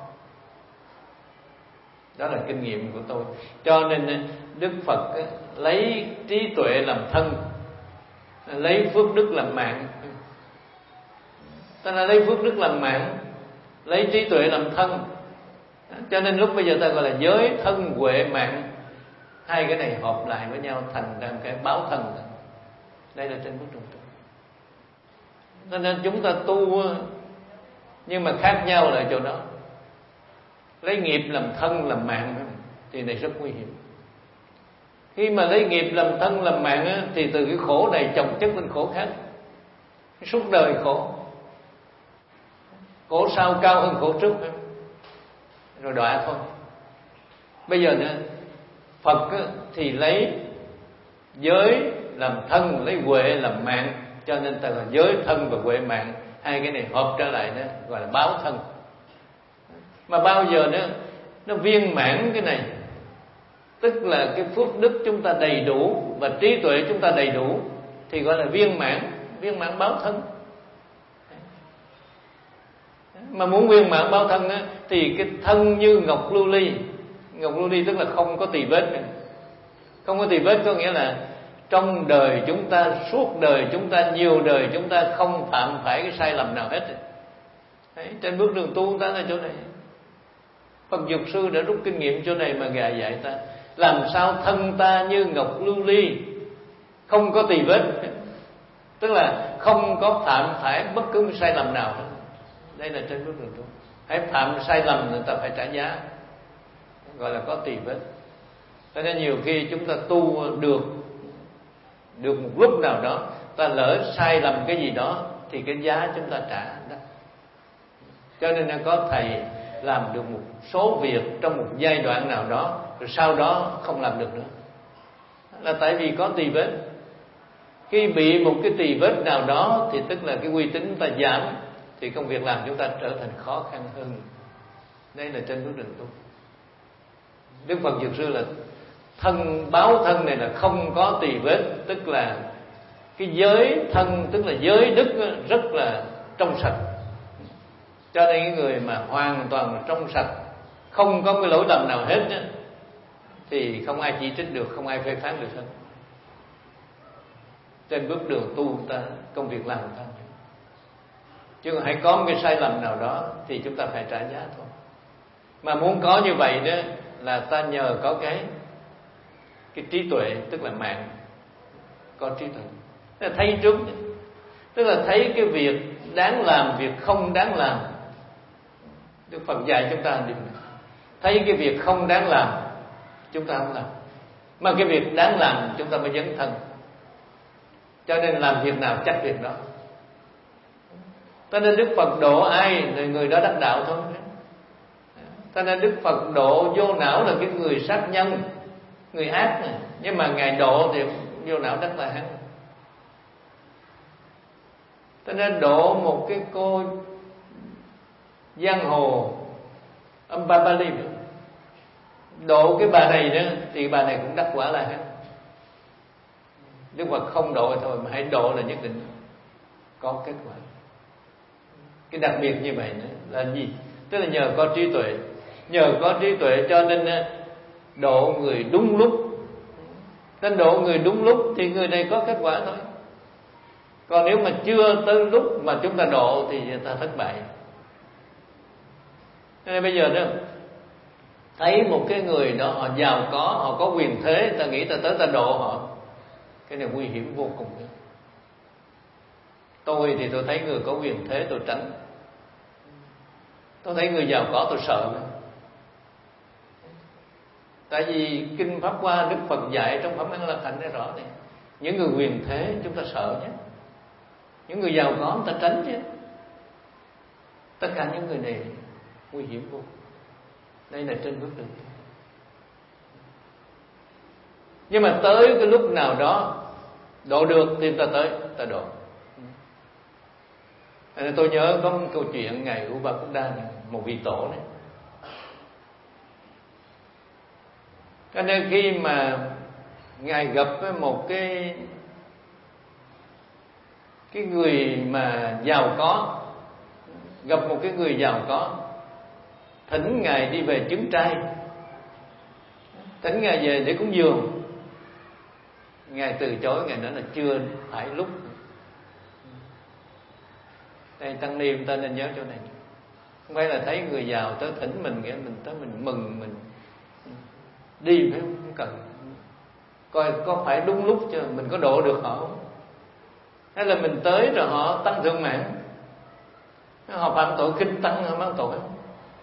Đó là kinh nghiệm của tôi. Cho nên Đức Phật lấy trí tuệ làm thân, lấy phước đức làm mạng. Ta là lấy phước đức làm mạng, lấy trí tuệ làm thân. Cho nên lúc bây giờ ta gọi là giới thân huệ mạng. Hai cái này hợp lại với nhau thành ra cái báo thân. Đây là trên bức trùng tu. Cho nên chúng ta tu nhưng mà khác nhau là chỗ đó. Lấy nghiệp làm thân làm mạng thì này rất nguy hiểm. Khi mà lấy nghiệp làm thân làm mạng thì từ cái khổ này chồng chất lên khổ khác, suốt đời khổ. Khổ sau cao hơn khổ trước, rồi đọa thôi. Bây giờ nữa Phật thì lấy giới làm thân, lấy huệ làm mạng. Cho nên ta là giới thân và huệ mạng, hai cái này hợp trở lại đó gọi là báo thân. Mà bao giờ nó viên mãn cái này, tức là cái phước đức chúng ta đầy đủ và trí tuệ chúng ta đầy đủ thì gọi là viên mãn báo thân. Mà muốn viên mãn báo thân thì cái thân như ngọc lưu ly. Ngọc lưu ly tức là không có tì vết. Không có tì vết có nghĩa là trong đời chúng ta, suốt đời chúng ta, nhiều đời chúng ta không phạm phải cái sai lầm nào hết. Đấy, trên bước đường tu ta là chỗ này. Phật Dược Sư đã rút kinh nghiệm chỗ này mà Ngài dạy ta làm sao thân ta như ngọc lưu ly, không có tì vết, tức là không có phạm phải bất cứ một sai lầm nào hết. Đây là trên bước đường tu. Hãy phạm sai lầm người ta phải trả giá, gọi là có tì vết. Cho nên nhiều khi chúng ta tu được một lúc nào đó, ta lỡ sai lầm cái gì đó thì cái giá chúng ta trả đó. Cho nên có thầy làm được một số việc trong một giai đoạn nào đó, rồi sau đó không làm được nữa, là tại vì có tì vết. Khi bị một cái tì vết nào đó thì tức là cái uy tín ta giảm, thì công việc làm chúng ta trở thành khó khăn hơn. Đây là trên bước đường tu. Đức Phật Dược Sư là thân báo thân này là không có tỳ vết, tức là cái giới thân, tức là giới đức rất là trong sạch. Cho nên cái người mà hoàn toàn trong sạch, không có cái lỗi lầm nào hết thì không ai chỉ trích được, không ai phê phán được hết. Trên bước đường tu ta, công việc làm ta, chứ hãy có một cái sai lầm nào đó thì chúng ta phải trả giá thôi. Mà muốn có như vậy đó là ta nhờ có cái trí tuệ, tức là mạng, có trí tuệ, tức là thấy trước, tức là thấy cái việc đáng làm, việc không đáng làm. Đức Phật dạy chúng ta điều này. Thấy cái việc không đáng làm chúng ta không làm, mà cái việc đáng làm chúng ta mới dấn thân. Cho nên làm việc nào chắc việc đó. Cho nên Đức Phật độ ai thì người đó đắc đạo thôi. Cho nên Đức Phật độ vô não là cái người sát nhân, người ác này. Nhưng mà Ngài độ thì vô não đắc là hắn. Cho nên độ một cái cô giang hồ Ambapali, độ cái bà này đó thì bà này cũng đắc quả là hắn. Đức Phật không độ thôi, mà hãy độ là nhất định có kết quả. Cái đặc biệt như vậy nữa là gì? Tức là nhờ có trí tuệ. Nhờ có trí tuệ cho nên độ người đúng lúc. Nên độ người đúng lúc thì người này có kết quả thôi. Còn nếu mà chưa tới lúc mà chúng ta độ thì ta thất bại. Nên bây giờ đó, thấy một cái người đó họ giàu có, họ có quyền thế, ta nghĩ ta tới ta độ họ, cái này nguy hiểm vô cùng. Tôi thì tôi thấy người có quyền thế tôi tránh. Tôi thấy người giàu có tôi sợ. Tại vì Kinh Pháp Hoa Đức Phật dạy trong Phẩm An La Hạnh nói rõ này, những người quyền thế chúng ta sợ nhé, những người giàu có chúng ta tránh chứ. Tất cả những người này nguy hiểm vô. Đây là trên bước đường. Nhưng mà tới cái lúc nào đó độ được thì ta tới, ta độ. Nên tôi nhớ có một câu chuyện ngày Upakuda này, một vị tổ này. Cho nên khi mà Ngài gặp với một cái người mà giàu có, gặp một cái người giàu có, thỉnh Ngài đi về chứng trai, thỉnh Ngài về để cúng dường. Ngài từ chối, Ngài nói là chưa phải lúc. Đây tăng ni ta nên nhớ chỗ này. Không phải là thấy người giàu tới thỉnh mình, nghĩa mình tới mình mừng, mình đi phải không cần coi có phải đúng lúc chứ, mình có độ được họ không, hay là mình tới rồi họ tăng thượng mạng, họ phạm tội khinh tăng, họ mang tội không.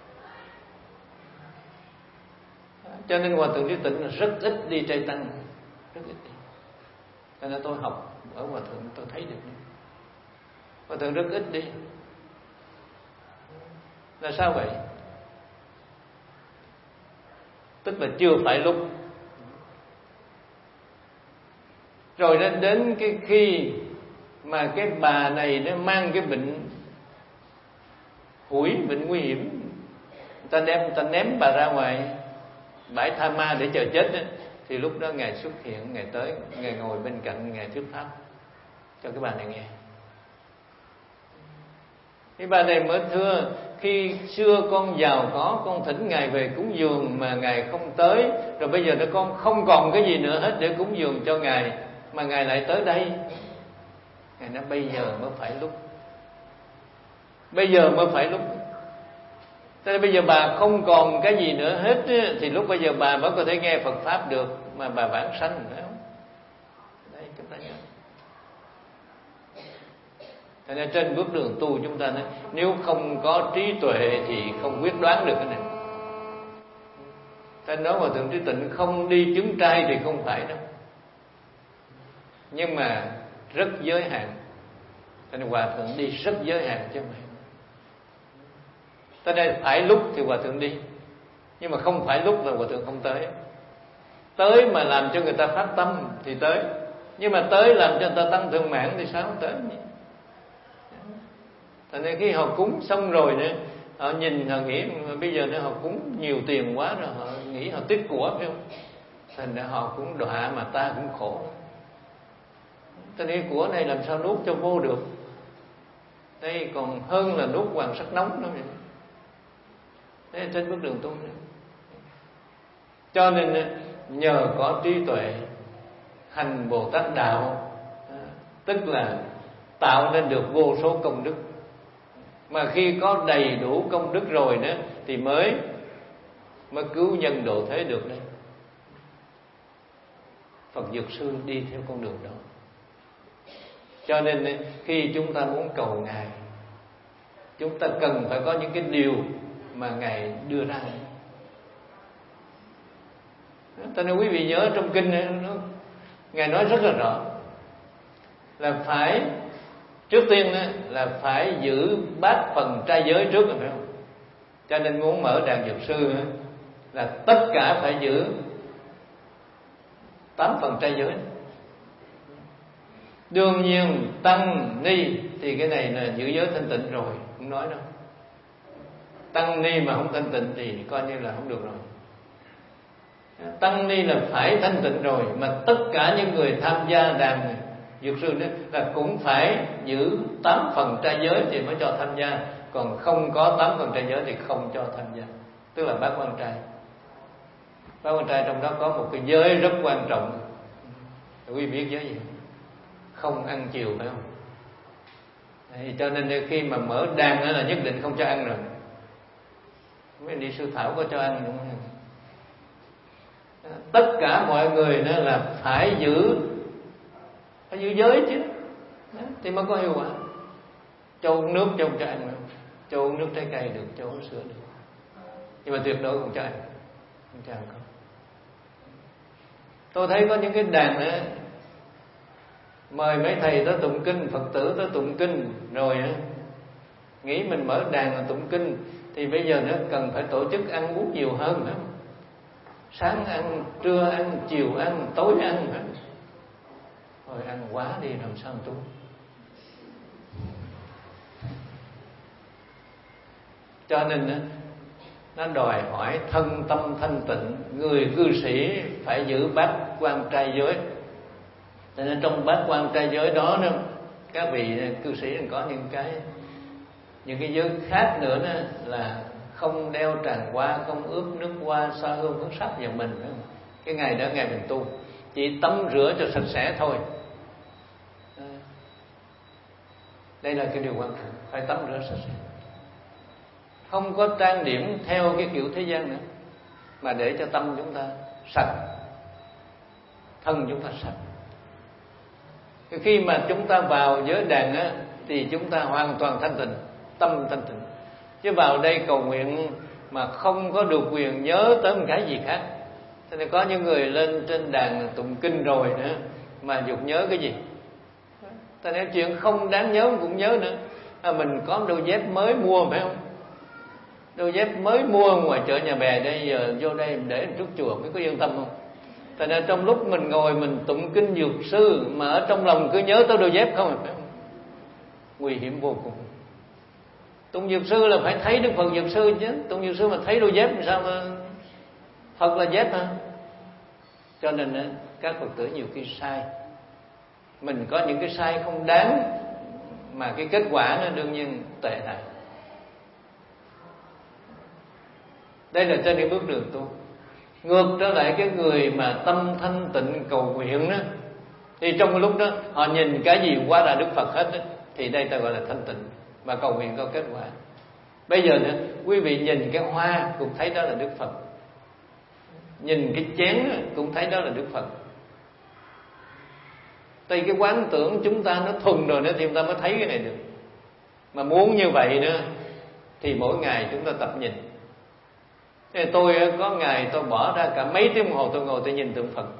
Cho nên Hòa Thượng Trí Tịnh là rất ít đi trai tăng, rất ít đi. Cho nên tôi học ở Hòa Thượng tôi thấy được Hòa Thượng rất ít đi. Là sao vậy? Tức là chưa phải lúc. Rồi đến cái khi mà cái bà này nó mang cái bệnh hủi, bệnh nguy hiểm, người ta ném bà ra ngoài bãi tha ma để chờ chết đó, thì lúc đó Ngài xuất hiện, Ngài tới, Ngài ngồi bên cạnh, Ngài thuyết pháp cho cái bà này nghe. Cái bà này mới thưa, khi xưa con giàu có, con thỉnh Ngài về cúng dường mà Ngài không tới, rồi bây giờ con không còn cái gì nữa hết để cúng dường cho Ngài, mà Ngài lại tới đây. Ngài nói bây giờ mới phải lúc, bây giờ mới phải lúc. Thế bây giờ bà không còn cái gì nữa hết thì lúc bây giờ bà mới có thể nghe Phật Pháp được, mà bà vãng sanh nữa. Đấy chúng ta nhớ. Cho nên trên bước đường tu chúng ta nói, nếu không có trí tuệ thì không quyết đoán được cái này. Thế nói Hòa Thượng Trí Tịnh không đi chứng trai thì không phải đâu, nhưng mà rất giới hạn. Cho nên Hòa Thượng đi rất giới hạn chứ mày. Tới đây phải lúc thì Hòa Thượng đi, nhưng mà không phải lúc là Hòa Thượng không tới. Tới mà làm cho người ta phát tâm thì tới, nhưng mà tới làm cho người ta tăng thượng mạng thì sao không tới. Thành nên khi họ cúng xong rồi nữa, họ nhìn họ nghĩ bây giờ họ cúng nhiều tiền quá rồi, họ nghĩ họ tiếc của, phải không? Thành ra họ cũng đọa mà ta cũng khổ. Cho nên của này làm sao nuốt cho vô được. Đây còn hơn là nuốt hoàng sắt nóng nữa. Đây là trên bước đường tu. Cho nên nhờ có trí tuệ hành Bồ Tát đạo, tức là tạo nên được vô số công đức. Mà khi có đầy đủ công đức rồi nữa thì mới cứu nhân độ thế được đây. Phật Dược Sư đi theo con đường đó. Cho nên khi chúng ta muốn cầu Ngài, chúng ta cần phải có những cái điều mà Ngài đưa ra. Cho nên quý vị nhớ trong kinh này, Ngài nói rất là rõ là phải, trước tiên là phải giữ 8 phần trai giới trước, phải không? Cho nên muốn mở đàn Dược Sư là tất cả phải giữ 8 phần trai giới. Đương nhiên tăng ni thì cái này là giữ giới thanh tịnh rồi, không nói đâu. Tăng ni mà không thanh tịnh thì coi như là không được rồi. Tăng ni là phải thanh tịnh rồi, mà tất cả những người tham gia đàn Dược Sư đó là cũng phải giữ 8 phần trai giới thì mới cho tham gia. Còn không có 8 phần trai giới thì không cho tham gia. Tức là bát quan trai. Bát quan trai trong đó có một cái giới rất quan trọng. Quý vị biết giới gì? Không ăn chiều, phải không? Đấy, cho nên khi mà mở đàn là nhất định không cho ăn rồi. Mấy đi sư thảo có cho ăn đúng không? Tất cả mọi người đó là phải giữ giới chứ, thì mới có hiệu quả. Cho uống nước, cho không cho ăn đâu. Cho uống nước trái cây được, cho uống sữa được, nhưng mà tuyệt đối không cho ăn. Không cho ăn không. Tôi thấy có những cái đàn đó, mời mấy thầy tới tụng kinh, Phật tử tới tụng kinh rồi nghĩ mình mở đàn là tụng kinh, thì bây giờ nó cần phải tổ chức ăn uống nhiều hơn nữa. Sáng ăn, trưa ăn, chiều ăn, tối ăn nữa. Thôi ăn quá đi làm sao tu. Cho nên nó đòi hỏi thân tâm thanh tịnh. Người cư sĩ phải giữ bát quan trai giới. Cho nên trong bát quan trai giới đó, các vị cư sĩ có những cái giới khác nữa đó, là không đeo tràng hoa, không ướp nước hoa, xa hương phước sắc vào mình. Cái ngày đó ngày mình tu chỉ tắm rửa cho sạch sẽ thôi. Đây là cái điều quan trọng, phải tắm rửa sạch sẽ. Không có trang điểm theo cái kiểu thế gian nữa, mà để cho tâm chúng ta sạch, thân chúng ta sạch. Khi mà chúng ta vào giới đàn thì chúng ta hoàn toàn thanh tịnh, tâm thanh tịnh. Chứ vào đây cầu nguyện mà không có được quyền nhớ tới một cái gì khác. Thế nên có những người lên trên đàn tụng kinh rồi nữa mà dục nhớ cái gì. Thế nên chuyện không đáng nhớ cũng nhớ nữa. Mình có đôi dép mới mua, phải không? Đôi dép mới mua ngoài chợ Nhà Bè đây, giờ vô đây để trước chùa mới có yên tâm không? Thế nên trong lúc mình ngồi mình tụng kinh Dược Sư mà ở trong lòng cứ nhớ tới đôi dép không, phải không? Nguy hiểm vô cùng. Tụng Dược Sư là phải thấy Đức Phật Dược Sư chứ. Tụng Dược Sư mà thấy đôi dép thì sao mà Phật là dép hả? Cho nên các Phật tử nhiều khi sai. Mình có những cái sai không đáng, mà cái kết quả nó đương nhiên tệ hại. Đây là trên cái bước đường tu. Ngược trở lại cái người mà tâm thanh tịnh cầu nguyện đó, thì trong cái lúc đó họ nhìn cái gì quá là Đức Phật hết đó, thì đây ta gọi là thanh tịnh và cầu nguyện có kết quả. Bây giờ nữa, quý vị nhìn cái hoa cũng thấy đó là Đức Phật, nhìn cái chén cũng thấy đó là Đức Phật. Tại cái quán tưởng chúng ta nó thuần rồi nữa thì chúng ta mới thấy cái này được. Mà muốn như vậy nữa thì mỗi ngày chúng ta tập nhìn. Thế tôi có ngày tôi bỏ ra cả mấy tiếng đồng hồ tôi ngồi tôi nhìn tượng Phật.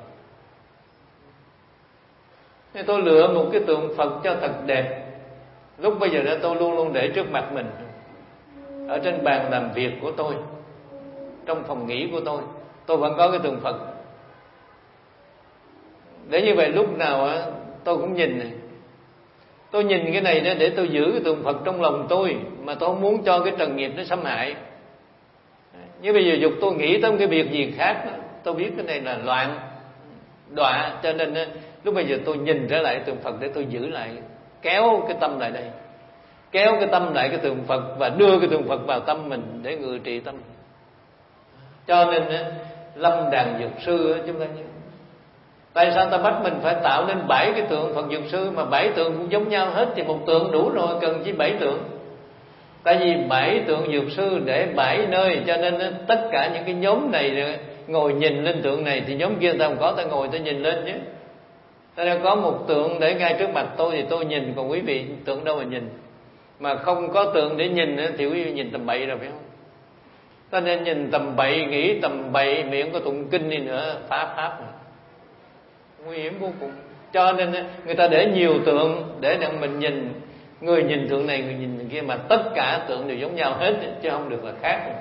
Thế tôi lựa một cái tượng Phật cho thật đẹp. Lúc bây giờ đó tôi luôn luôn để trước mặt mình, ở trên bàn làm việc của tôi, trong phòng nghỉ của tôi vẫn có cái tượng Phật. Để như vậy lúc nào tôi cũng nhìn này. Tôi nhìn cái này đó để tôi giữ cái tượng Phật trong lòng tôi, mà tôi không muốn cho cái trần nghiệp nó xâm hại. Như bây giờ dục tôi nghĩ tới một cái việc gì khác đó, tôi biết cái này là loạn đọa, cho nên lúc bây giờ tôi nhìn trở lại tượng Phật để tôi giữ lại, kéo cái tâm lại đây, kéo cái tâm lại cái tượng Phật và đưa cái tượng Phật vào tâm mình để ngự trị tâm. Cho nên lâm đàn dược sư chúng ta nhớ, tại sao ta bắt mình phải tạo nên 7 cái tượng Phật dược sư, mà 7 tượng cũng giống nhau hết thì một tượng đủ rồi, cần chi 7 tượng? Tại vì 7 tượng dược sư để 7 nơi, cho nên tất cả những cái nhóm này ngồi nhìn lên tượng này thì nhóm kia ta không có, ta ngồi ta nhìn lên chứ. Ta đang có một tượng để ngay trước mặt tôi thì tôi nhìn, còn quý vị tượng đâu mà nhìn. Mà không có tượng để nhìn thì quý vị nhìn tầm bậy rồi phải không? Ta nên nhìn tầm bậy, nghĩ tầm bậy, miệng có tụng kinh đi nữa, phá pháp rồi. Nguy hiểm vô cùng. Cho nên người ta để nhiều tượng để mình nhìn, người nhìn tượng này, người nhìn kia, mà tất cả tượng đều giống nhau hết chứ không được là khác.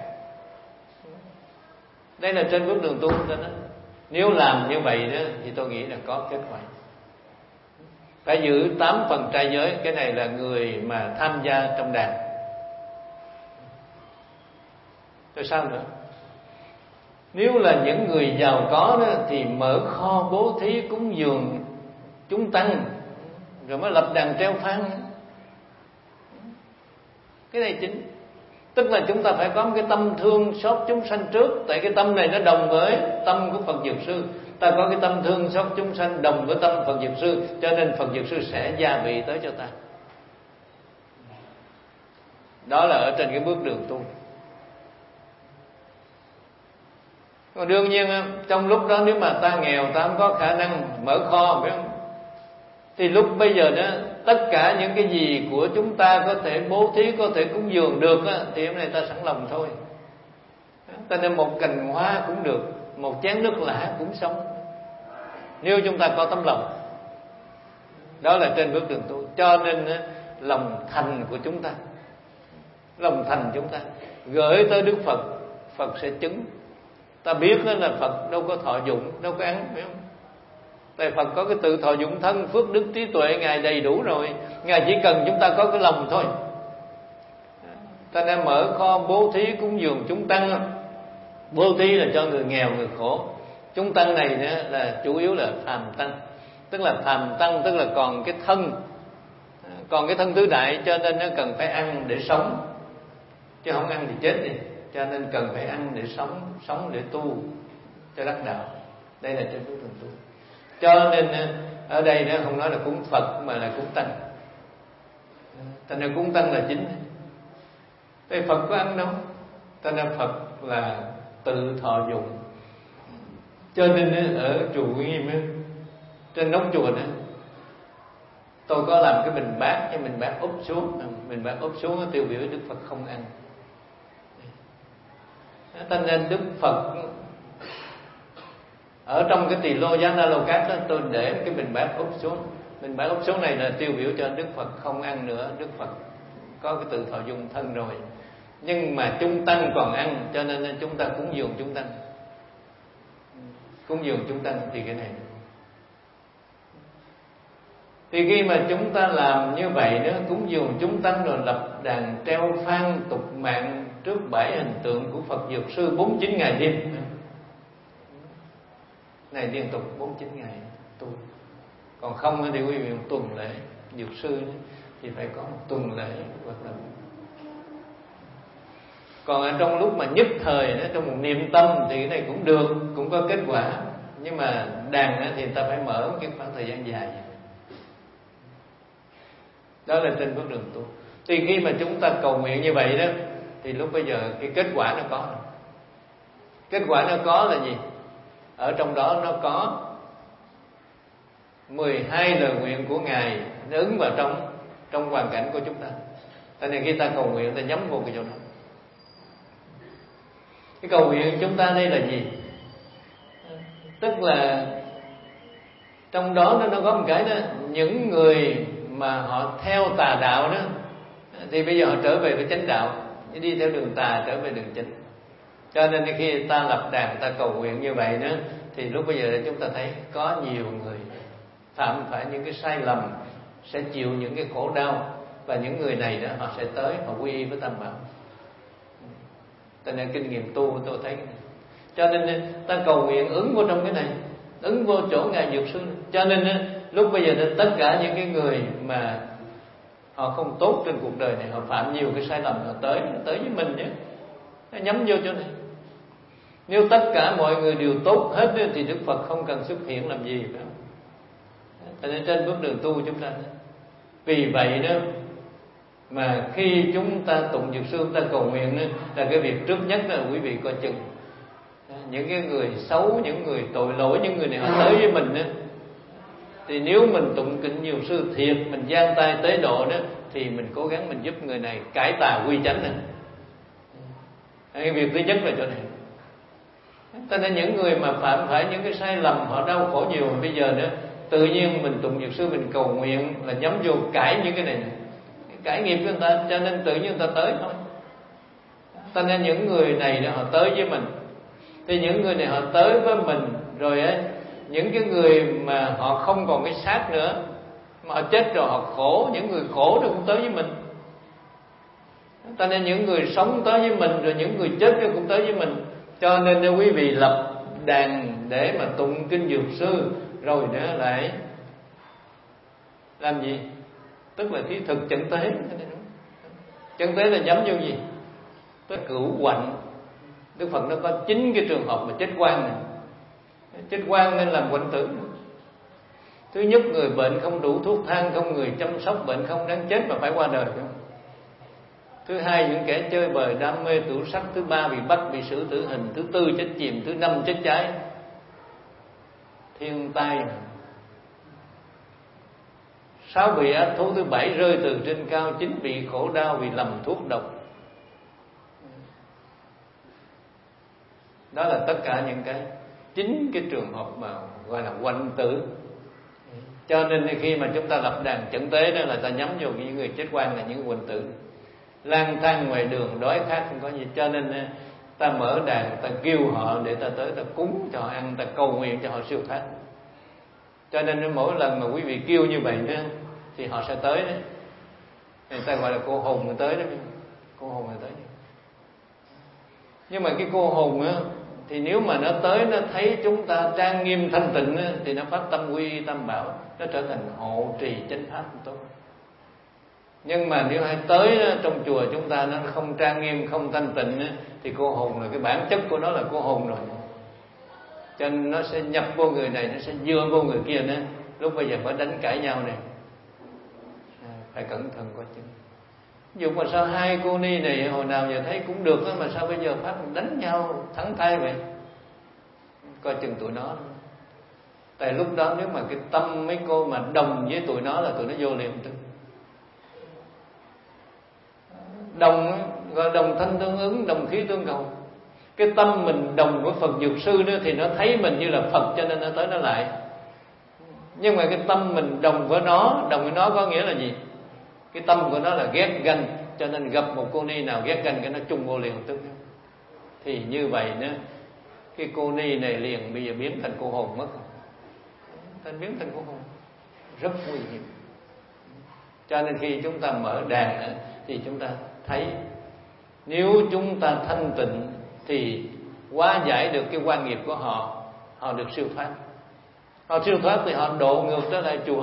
Đây là trên bước đường tu đó. Nếu làm như vậy đó thì tôi nghĩ là có kết quả. Phải giữ 8 phần trai giới. Cái này là người mà tham gia trong đàn. Rồi sao nữa? Nếu là những người giàu có đó thì mở kho bố thí cúng dường chúng tăng, rồi mới lập đàn treo phán. Cái này chính. Tức là chúng ta phải có một cái tâm thương xót chúng sanh trước. Tại cái tâm này nó đồng với tâm của Phật Dược Sư. Ta có cái tâm thương xót chúng sanh đồng với tâm Phật Dược Sư, cho nên Phật Dược Sư sẽ gia vị tới cho ta. Đó là ở trên cái bước đường tu. Còn đương nhiên trong lúc đó nếu mà ta nghèo, ta không có khả năng mở kho phải không? Thì lúc bây giờ đó tất cả những cái gì của chúng ta có thể bố thí, có thể cúng dường được á, thì hôm nay ta sẵn lòng thôi. Ta nên một cành hoa cũng được, một chén nước lã cũng xong, nếu chúng ta có tấm lòng. Đó là trên bước đường tu. Cho nên lòng thành của chúng ta, lòng thành chúng ta gửi tới Đức Phật, Phật sẽ chứng. Ta biết là Phật đâu có thọ dụng, đâu có ăn, phải không? Tại Phật có cái tự thọ dụng thân, phước đức trí tuệ Ngài đầy đủ rồi. Ngài chỉ cần chúng ta có cái lòng thôi. Ta nên mở kho bố thí cúng dường chúng tăng. Bố thí là cho người nghèo, người khổ. Chúng tăng này là chủ yếu là phàm tăng. Tức là phàm tăng, tức là còn cái thân, còn cái thân tứ đại, cho nên nó cần phải ăn để sống, chứ không ăn thì chết đi. Cho nên cần phải ăn để sống, sống để tu cho đắc đạo. Đây là trên bước đường tu. Cho nên ở đây nó không nói là cúng Phật mà là cúng tăng. Thành ra cúng tăng là chính. Tại Phật có ăn đâu. Thành ra Phật là tự thọ dụng. Cho nên ở chùa Nguyễn Nghiêm, trên nóc chùa đó, tôi có làm cái bình bát, cái bình bát úp xuống. Bình bát úp xuống tiêu biểu Đức Phật không ăn. Cho nên Đức Phật ở trong cái Tỳ Lô Giá Na Lô Cát đó, tôi để cái bình bát úp xuống. Bình bát úp xuống này là tiêu biểu cho Đức Phật không ăn nữa. Đức Phật có cái tự thọ dụng thân rồi, nhưng mà chúng tăng còn ăn, cho nên chúng ta cúng dường chúng tăng. Cúng dường chúng tăng thì cái này. Thì khi mà chúng ta làm như vậy đó, cúng dường chúng tăng rồi lập đàn treo phan tục mạng trước 7 hình tượng của Phật Dược Sư 49 ngày đêm. Này liên tục 49 ngày tu. Còn không thì quý vị một tuần lễ. Dược sư thì phải có một tuần lễ hoạt động. Còn ở trong lúc mà nhất thời đó, trong một niệm tâm thì cái này cũng được, cũng có kết quả. Nhưng mà đàn thì ta phải mở cái khoảng thời gian dài. Đó là trên bước đường tu. Thì khi mà chúng ta cầu nguyện như vậy đó, thì lúc bây giờ cái kết quả nó có. Kết quả nó có là gì? Ở trong đó nó có 12 lời nguyện của Ngài, nó ứng vào trong hoàn cảnh của chúng ta. Cho nên khi ta cầu nguyện, ta nhắm vô cái chỗ đó. Cái cầu nguyện chúng ta đây là gì? Tức là trong đó nó có một cái đó, những người mà họ theo tà đạo đó, thì bây giờ họ trở về với chánh đạo, đi theo đường tà trở về đường chánh. Cho nên khi ta lập đàn, ta cầu nguyện như vậy đó, thì lúc bây giờ chúng ta thấy có nhiều người phạm phải những cái sai lầm sẽ chịu những cái khổ đau, và những người này đó họ sẽ tới, họ quy y với Tam Bảo. Cho nên kinh nghiệm tu tôi thấy cái này. Cho nên ta cầu nguyện ứng vô trong cái này, ứng vô chỗ Ngài Dược Sư. Cho nên lúc bây giờ tất cả những cái người mà họ không tốt trên cuộc đời này, họ phạm nhiều cái sai lầm, họ tới với mình nhé, nó nhắm vô chỗ này. Nếu tất cả mọi người đều tốt hết thì Đức Phật không cần xuất hiện làm gì nữa. Cho nên trên bước đường tu chúng ta, vì vậy đó mà khi chúng ta tụng Dược Sư, chúng ta cầu nguyện đó, là cái việc trước nhất là quý vị coi chừng những cái người xấu, những người tội lỗi, những người này họ tới với mình đó, thì nếu mình tụng kinh Dược Sư thiệt, mình giang tay tế độ đó, thì mình cố gắng mình giúp người này cải tà quy chánh này. Cái việc thứ nhất là chỗ này. Cho nên những người mà phạm phải những cái sai lầm, họ đau khổ nhiều, bây giờ nữa tự nhiên mình tụng Dược Sư, mình cầu nguyện là nhắm vô cải những cái này, cải nghiệp của người ta, cho nên tự nhiên người ta tới thôi. Cho nên những người này họ tới với mình, thì những người này họ tới với mình rồi ấy, những cái người mà họ không còn cái xác nữa, mà họ chết rồi họ khổ, những người khổ rồi cũng tới với mình. Cho nên những người sống tới với mình, rồi những người chết rồi cũng tới với mình. Cho nên nếu quý vị lập đàn để mà tụng kinh Dược Sư, rồi nữa lại làm gì? Tức là thí thực chân tế. Chân tế là nhắm vô gì? Tức cửu quạnh. Đức Phật nó có 9 cái trường hợp mà chết quan này. Chết quan nên làm quạnh tử. Thứ nhất, người bệnh không đủ thuốc thang, không người chăm sóc, bệnh không đáng chết mà phải qua đời. Thứ hai, những kẻ chơi bời đam mê tửu sắc. Thứ ba, bị bắt bị xử tử hình. Thứ tư, chết chìm. Thứ năm, chết cháy. Thiên tai. 6, bị ác thú. Thứ 7, rơi từ trên cao. 9, bị khổ đau vì lầm thuốc độc. Đó là tất cả những cái 9 cái trường hợp mà gọi là quạnh tử. Cho nên khi mà chúng ta lập đàn chẩn tế đó là ta nhắm vào những người chết quan là những quạnh tử, lang thang ngoài đường đói khát không có gì. Cho nên ta mở đàn, ta kêu họ để ta tới, ta cúng cho họ ăn, ta cầu nguyện cho họ siêu thoát. Cho nên mỗi lần mà quý vị kêu như vậy đó, thì họ sẽ tới đấy. Người ta gọi là cô hồn người tới đó, cô hồn người tới. Nhưng mà cái cô hồn á, thì nếu mà nó tới, nó thấy chúng ta trang nghiêm thanh tịnh á, thì nó phát tâm quy y Tam Bảo, nó trở thành hộ trì chánh pháp tốt. Nhưng mà nếu ai tới đó, trong chùa chúng ta nó không trang nghiêm, không thanh tịnh á, thì cô hồn là cái bản chất của nó là cô hồn rồi, cho nên nó sẽ nhập vô người này, nó sẽ dưa vô người kia nữa. Lúc bây giờ phải đánh cãi nhau này, phải cẩn thận coi chừng. Ví dụ mà sao hai cô ni này hồi nào giờ thấy cũng được đó, mà sao bây giờ phát đánh nhau thắng tay vậy? Coi chừng tụi nó. Tại lúc đó nếu mà cái tâm mấy cô mà đồng với tụi nó là tụi nó vô liền tức. Đồng gọi đồng thanh tương ứng, đồng khí tương cầu. Cái tâm mình đồng với Phật Dược Sư nữa thì nó thấy mình như là Phật, cho nên nó tới nó lại. Nhưng mà cái tâm mình đồng với nó, đồng với nó có nghĩa là gì? Cái tâm của nó là ghét ganh, cho nên gặp một cô ni nào ghét ganh cái nó chung vô liền tức. Thì như vậy nữa, cái cô ni này liền bây giờ biến thành cô hồn mất. Thành biến thành cô hồn rất nguy hiểm. Cho nên khi chúng ta mở đàn thì chúng ta thấy, nếu chúng ta thanh tịnh thì hóa giải được cái quan nghiệp của họ, họ được siêu thoát. Họ siêu thoát thì họ độ ngược trở lại chùa,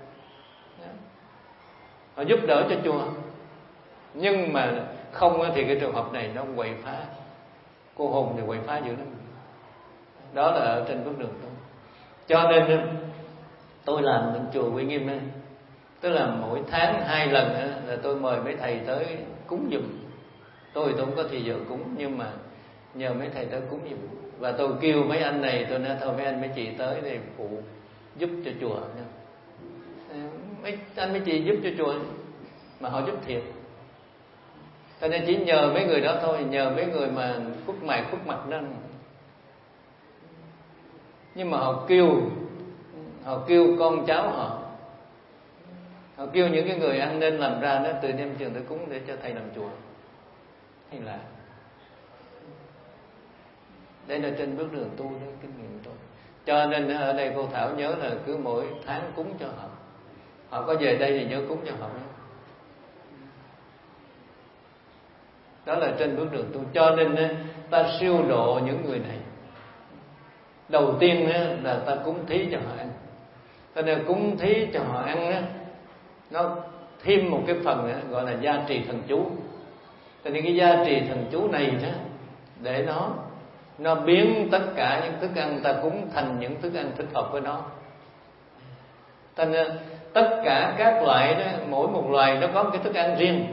họ giúp đỡ cho chùa. Nhưng mà không thì cái trường hợp này nó quậy phá. Cô hồn thì quậy phá dữ lắm. Đó là ở trên bước đường tu. Cho nên tôi làm bên chùa Uy Nghiêm này, tức là mỗi tháng 2 lần là tôi mời mấy thầy tới cúng giùm. Tôi không có thì giờ cúng, nhưng mà nhờ mấy thầy tới cúng giùm. Và tôi kêu mấy anh này, tôi nói thôi mấy anh mấy chị tới để phụ giúp cho chùa. Mấy anh mấy chị giúp cho chùa, mà họ giúp thiệt. Cho nên chỉ nhờ mấy người đó thôi, nhờ mấy người mà khuất mặt đó. Nhưng mà họ kêu con cháu họ kêu những cái người ăn nên làm ra đó, từ đem trường tới cúng để cho thầy làm chùa. Hay là đây là trên bước đường tu, đó kinh nghiệm tu. Cho nên ở đây cô Thảo nhớ là cứ mỗi tháng cúng cho họ Họ có về đây thì nhớ cúng cho họ. Đó là trên bước đường tu. Cho nên ta siêu độ những người này, đầu tiên là ta cúng thí cho họ ăn. Cho nên cúng thí cho họ ăn nó thêm một cái phần gọi là gia trì thần chú. Cho nên cái gia trì thần chú này để nó biến tất cả những thức ăn ta cúng thành những thức ăn thích hợp với nó. Cho nên tất cả các loại đó, mỗi một loài nó có một cái thức ăn riêng.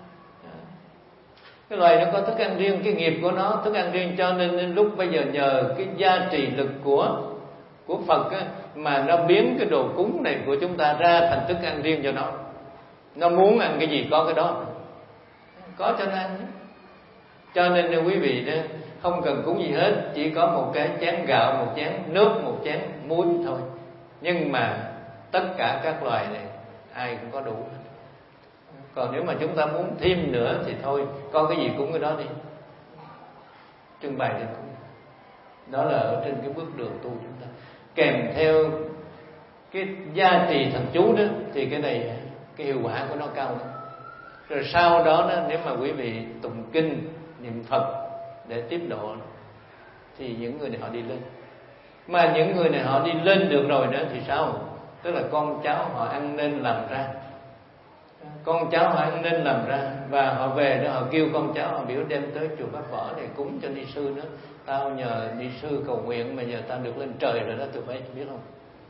Cái loài nó có thức ăn riêng, cái nghiệp của nó thức ăn riêng. Cho nên lúc bây giờ nhờ cái gia trì lực của Phật mà nó biến cái đồ cúng này của chúng ta ra thành thức ăn riêng cho nó. Nó muốn ăn cái gì có cái đó, có cho nó ăn. Cho nên quý vị đó không cần cúng gì hết, chỉ có một cái chén gạo, một chén nước, một chén muối thôi. Nhưng mà tất cả các loài này ai cũng có đủ. Còn nếu mà chúng ta muốn thêm nữa thì thôi, có cái gì cúng cái đó đi, trưng bày để cúng. Đó là ở trên cái bước đường tu chúng ta. Kèm theo cái gia trì thần chú đó thì cái này cái hiệu quả của nó cao lắm. Rồi sau đó nếu mà quý vị tụng kinh niệm Phật để tiếp độ thì những người này họ đi lên. Mà những người này họ đi lên được rồi nữa thì sao? Tức là con cháu họ ăn nên làm ra. Con cháu họ ăn nên làm ra. Và họ về đó họ kêu con cháu họ biểu đem tới chùa Bát Võ để cúng cho ni sư nữa. Tao nhờ ni sư cầu nguyện mà giờ tao được lên trời rồi đó, tụi bay biết không?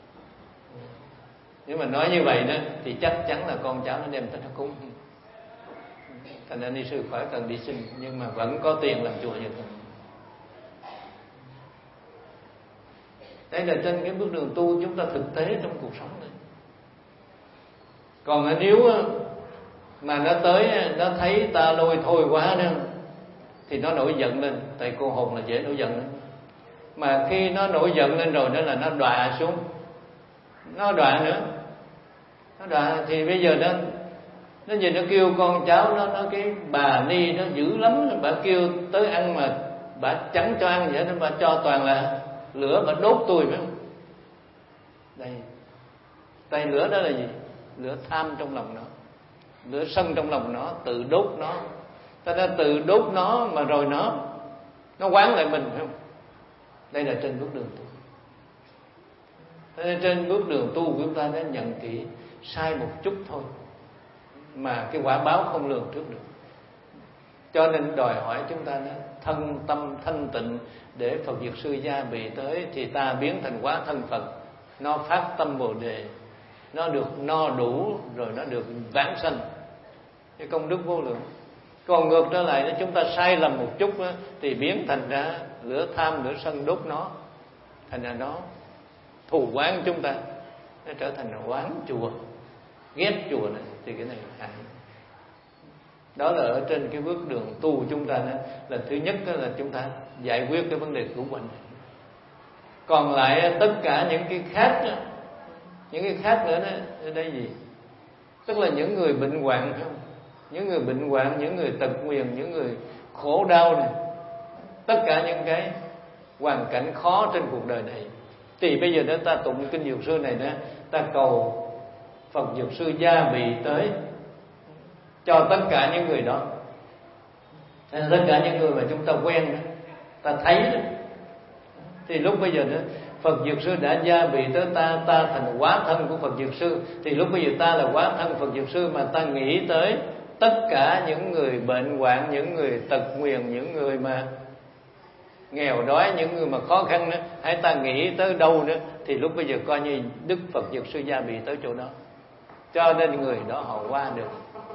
Nếu mà nói như vậy đó thì chắc chắn là con cháu nó đem tới nó cúng. Thành ra ni sư khỏi cần đi xin, nhưng mà vẫn có tiền làm chùa như thế. Đây là trên cái bước đường tu chúng ta thực tế trong cuộc sống này. Còn nếu mà nó tới nó thấy ta lôi thôi quá đó thì nó nổi giận lên. Tại cô hồn là dễ nổi giận lên. Mà khi nó nổi giận lên rồi đó là nó đọa xuống. Nó đọa nữa. Nó đọa thì bây giờ nó về nó kêu con cháu nó cái bà ni nó dữ lắm. Bà kêu tới ăn mà bà chẳng cho ăn vậy, bà cho toàn là lửa, bà đốt tôi phải không? Đây, tay lửa đó là gì? Lửa tham trong lòng nó, lửa sân trong lòng nó, tự đốt nó. Ta đã tự đốt nó mà rồi nó quán lại mình phải không? Đây là trên bước đường tu. Thế nên trên bước đường tu của chúng ta đã nhận kỹ sai một chút thôi mà cái quả báo không lường trước được. Cho nên đòi hỏi chúng ta thân tâm thanh tịnh để Phật Dược Sư gia bị tới thì ta biến thành hóa thân Phật. Nó phát tâm Bồ Đề, nó được no đủ rồi nó được vãng sanh, cái công đức vô lượng. Còn ngược trở lại chúng ta sai lầm một chút thì biến thành ra lửa tham lửa sân đốt nó, thành ra nó thù oán chúng ta, nó trở thành oán chùa, ghét chùa này, thì cái này hại. Đó là ở trên cái bước đường tu chúng ta là thứ nhất là chúng ta giải quyết cái vấn đề cứu bệnh. Còn lại tất cả những cái khác, những cái khác nữa ở đây gì? Tức là những người bệnh hoạn phải không? Những người bệnh hoạn, những người tật nguyền, những người khổ đau này, tất cả những cái hoàn cảnh khó trên cuộc đời này thì bây giờ ta tụng kinh Dược Sư này ta cầu Phật Dược Sư gia bị tới cho tất cả những người đó. Tất cả những người mà chúng ta quen ta thấy thì lúc bây giờ Phật Dược Sư đã gia bị tới ta thành hóa thân của Phật Dược Sư. Thì lúc bây giờ ta là hóa thân Phật Dược Sư mà ta nghĩ tới tất cả những người bệnh hoạn, những người tật nguyền, những người mà nghèo đói, những người mà khó khăn nữa, hãy ta nghĩ tới đâu nữa thì lúc bây giờ coi như Đức Phật Dược Sư gia bị tới chỗ đó. Cho nên người đó họ qua được.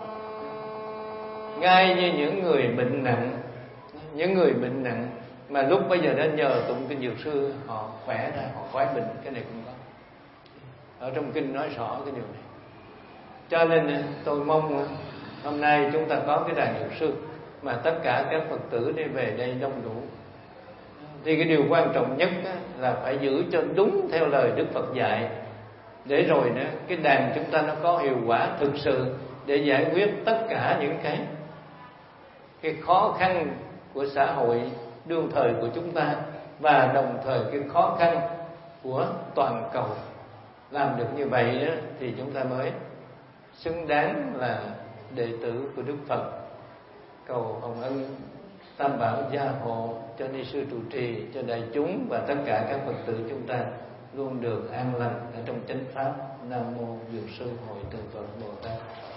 Ngay như những người bệnh nặng, những người bệnh nặng mà lúc bây giờ đã nhờ tụng kinh Dược Sư họ khỏe ra, họ khỏi bệnh, cái này cũng có. Ở trong kinh nói rõ cái điều này. Cho nên tôi mong hôm nay chúng ta có cái đàn Dược Sư mà tất cả các Phật tử đi về đây đông đủ. Thì cái điều quan trọng nhất là phải giữ cho đúng theo lời Đức Phật dạy, để rồi cái đàn chúng ta nó có hiệu quả thực sự để giải quyết tất cả những cái khó khăn của xã hội đương thời của chúng ta, và đồng thời cái khó khăn của toàn cầu. Làm được như vậy thì chúng ta mới xứng đáng là đệ tử của Đức Phật. Cầu hồng ân Tam Bảo gia hộ cho ni sư trụ trì, cho đại chúng và tất cả các Phật tử chúng ta luôn được an lành ở trong chánh pháp. Nam mô Dược Sư Hội Từ Phật Bồ Tát.